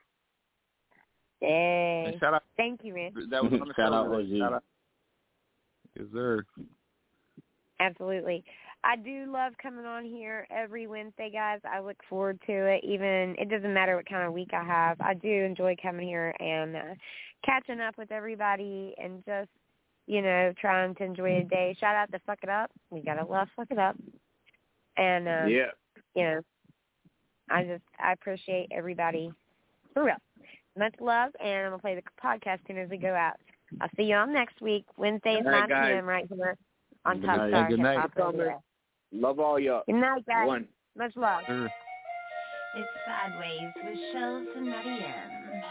Hey. Shout out. Thank you, man. That was on the Shout show out today. O G. Shout out. Yes, sir. Absolutely. I do love coming on here every Wednesday, guys. I look forward to it. Even it doesn't matter what kind of week I have. I do enjoy coming here and uh, catching up with everybody and just, you know, trying to enjoy the day. Shout out to Fuck It Up. We got to love Fuck It Up. And, uh, yeah. you know, I just, I appreciate everybody for real. Much love, and I'm going to play the podcast soon as we go out. I'll see you all next week, Wednesday at All right, nine p.m. right here on Good Top night. Star Good night. Hip Hop Radio. Love all y'all. Good night, guys. One. Much love. Sure. It's Sideways with Shells and Maddie M.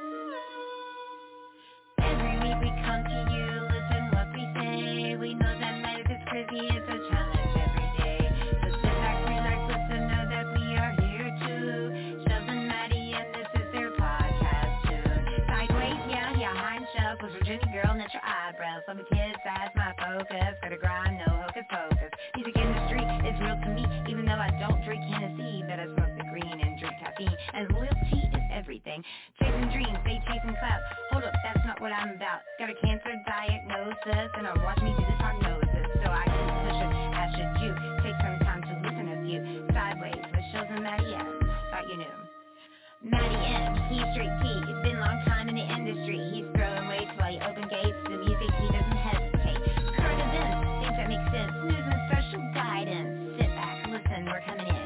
Every week we come to you, listen what we say. We know that life is crazy, it's a challenge every day. So sit back, relax, listen, know that we are here too. Shells and Maddie M, this is their podcast tune. Sideways, yeah, yeah, I'm Shells, was Virginia girl, not your eyebrows. Some kids, that's my focus. Gotta grind, no hocus pocus. Music industry is real to me, even though I don't drink Hennessy, but I smoke the green and drink caffeine. And loyalty is everything. Chasing dreams, they chasing clout. Hold up, that's not what I'm about. Got a cancer diagnosis, and I'm watching me do the prognosis. So I keep pushing, as should you. Take some time to listen a few. Sideways with Shells and Maddie M. Thought you knew. Maddie M, he's straight T. Been a long time in the industry. He's throwing weights while he open gates. The music, he doesn't hesitate. Current events, things that make sense. News and special guidance. Sit back, listen, we're coming in.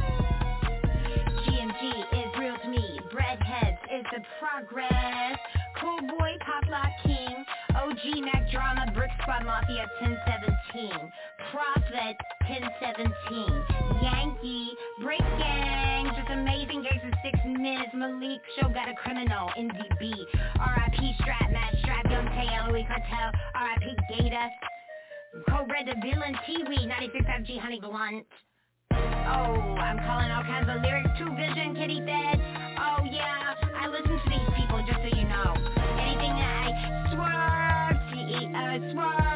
G M G is real to me. Breadheads is the progress. Cool boy, Pop Lock King. O G Mac Drama, Brick Squad Mafia ten seventeen. Prophet ten seventeen. Yankee, Break Gang, just amazing gigs in six minutes. Malik Show got a criminal, N D B. R I P Strap, Matt Strap, Young Tail, Louis Cartel, R I P Gator. Co-Red the Villain, T-Wee, ninety-six F G Honey Blunt. Oh, I'm calling all kinds of lyrics. True Vision, Kitty Fed. Oh yeah, I listen to these people just so you know. Anything that I swerve, T E, uh, swerve.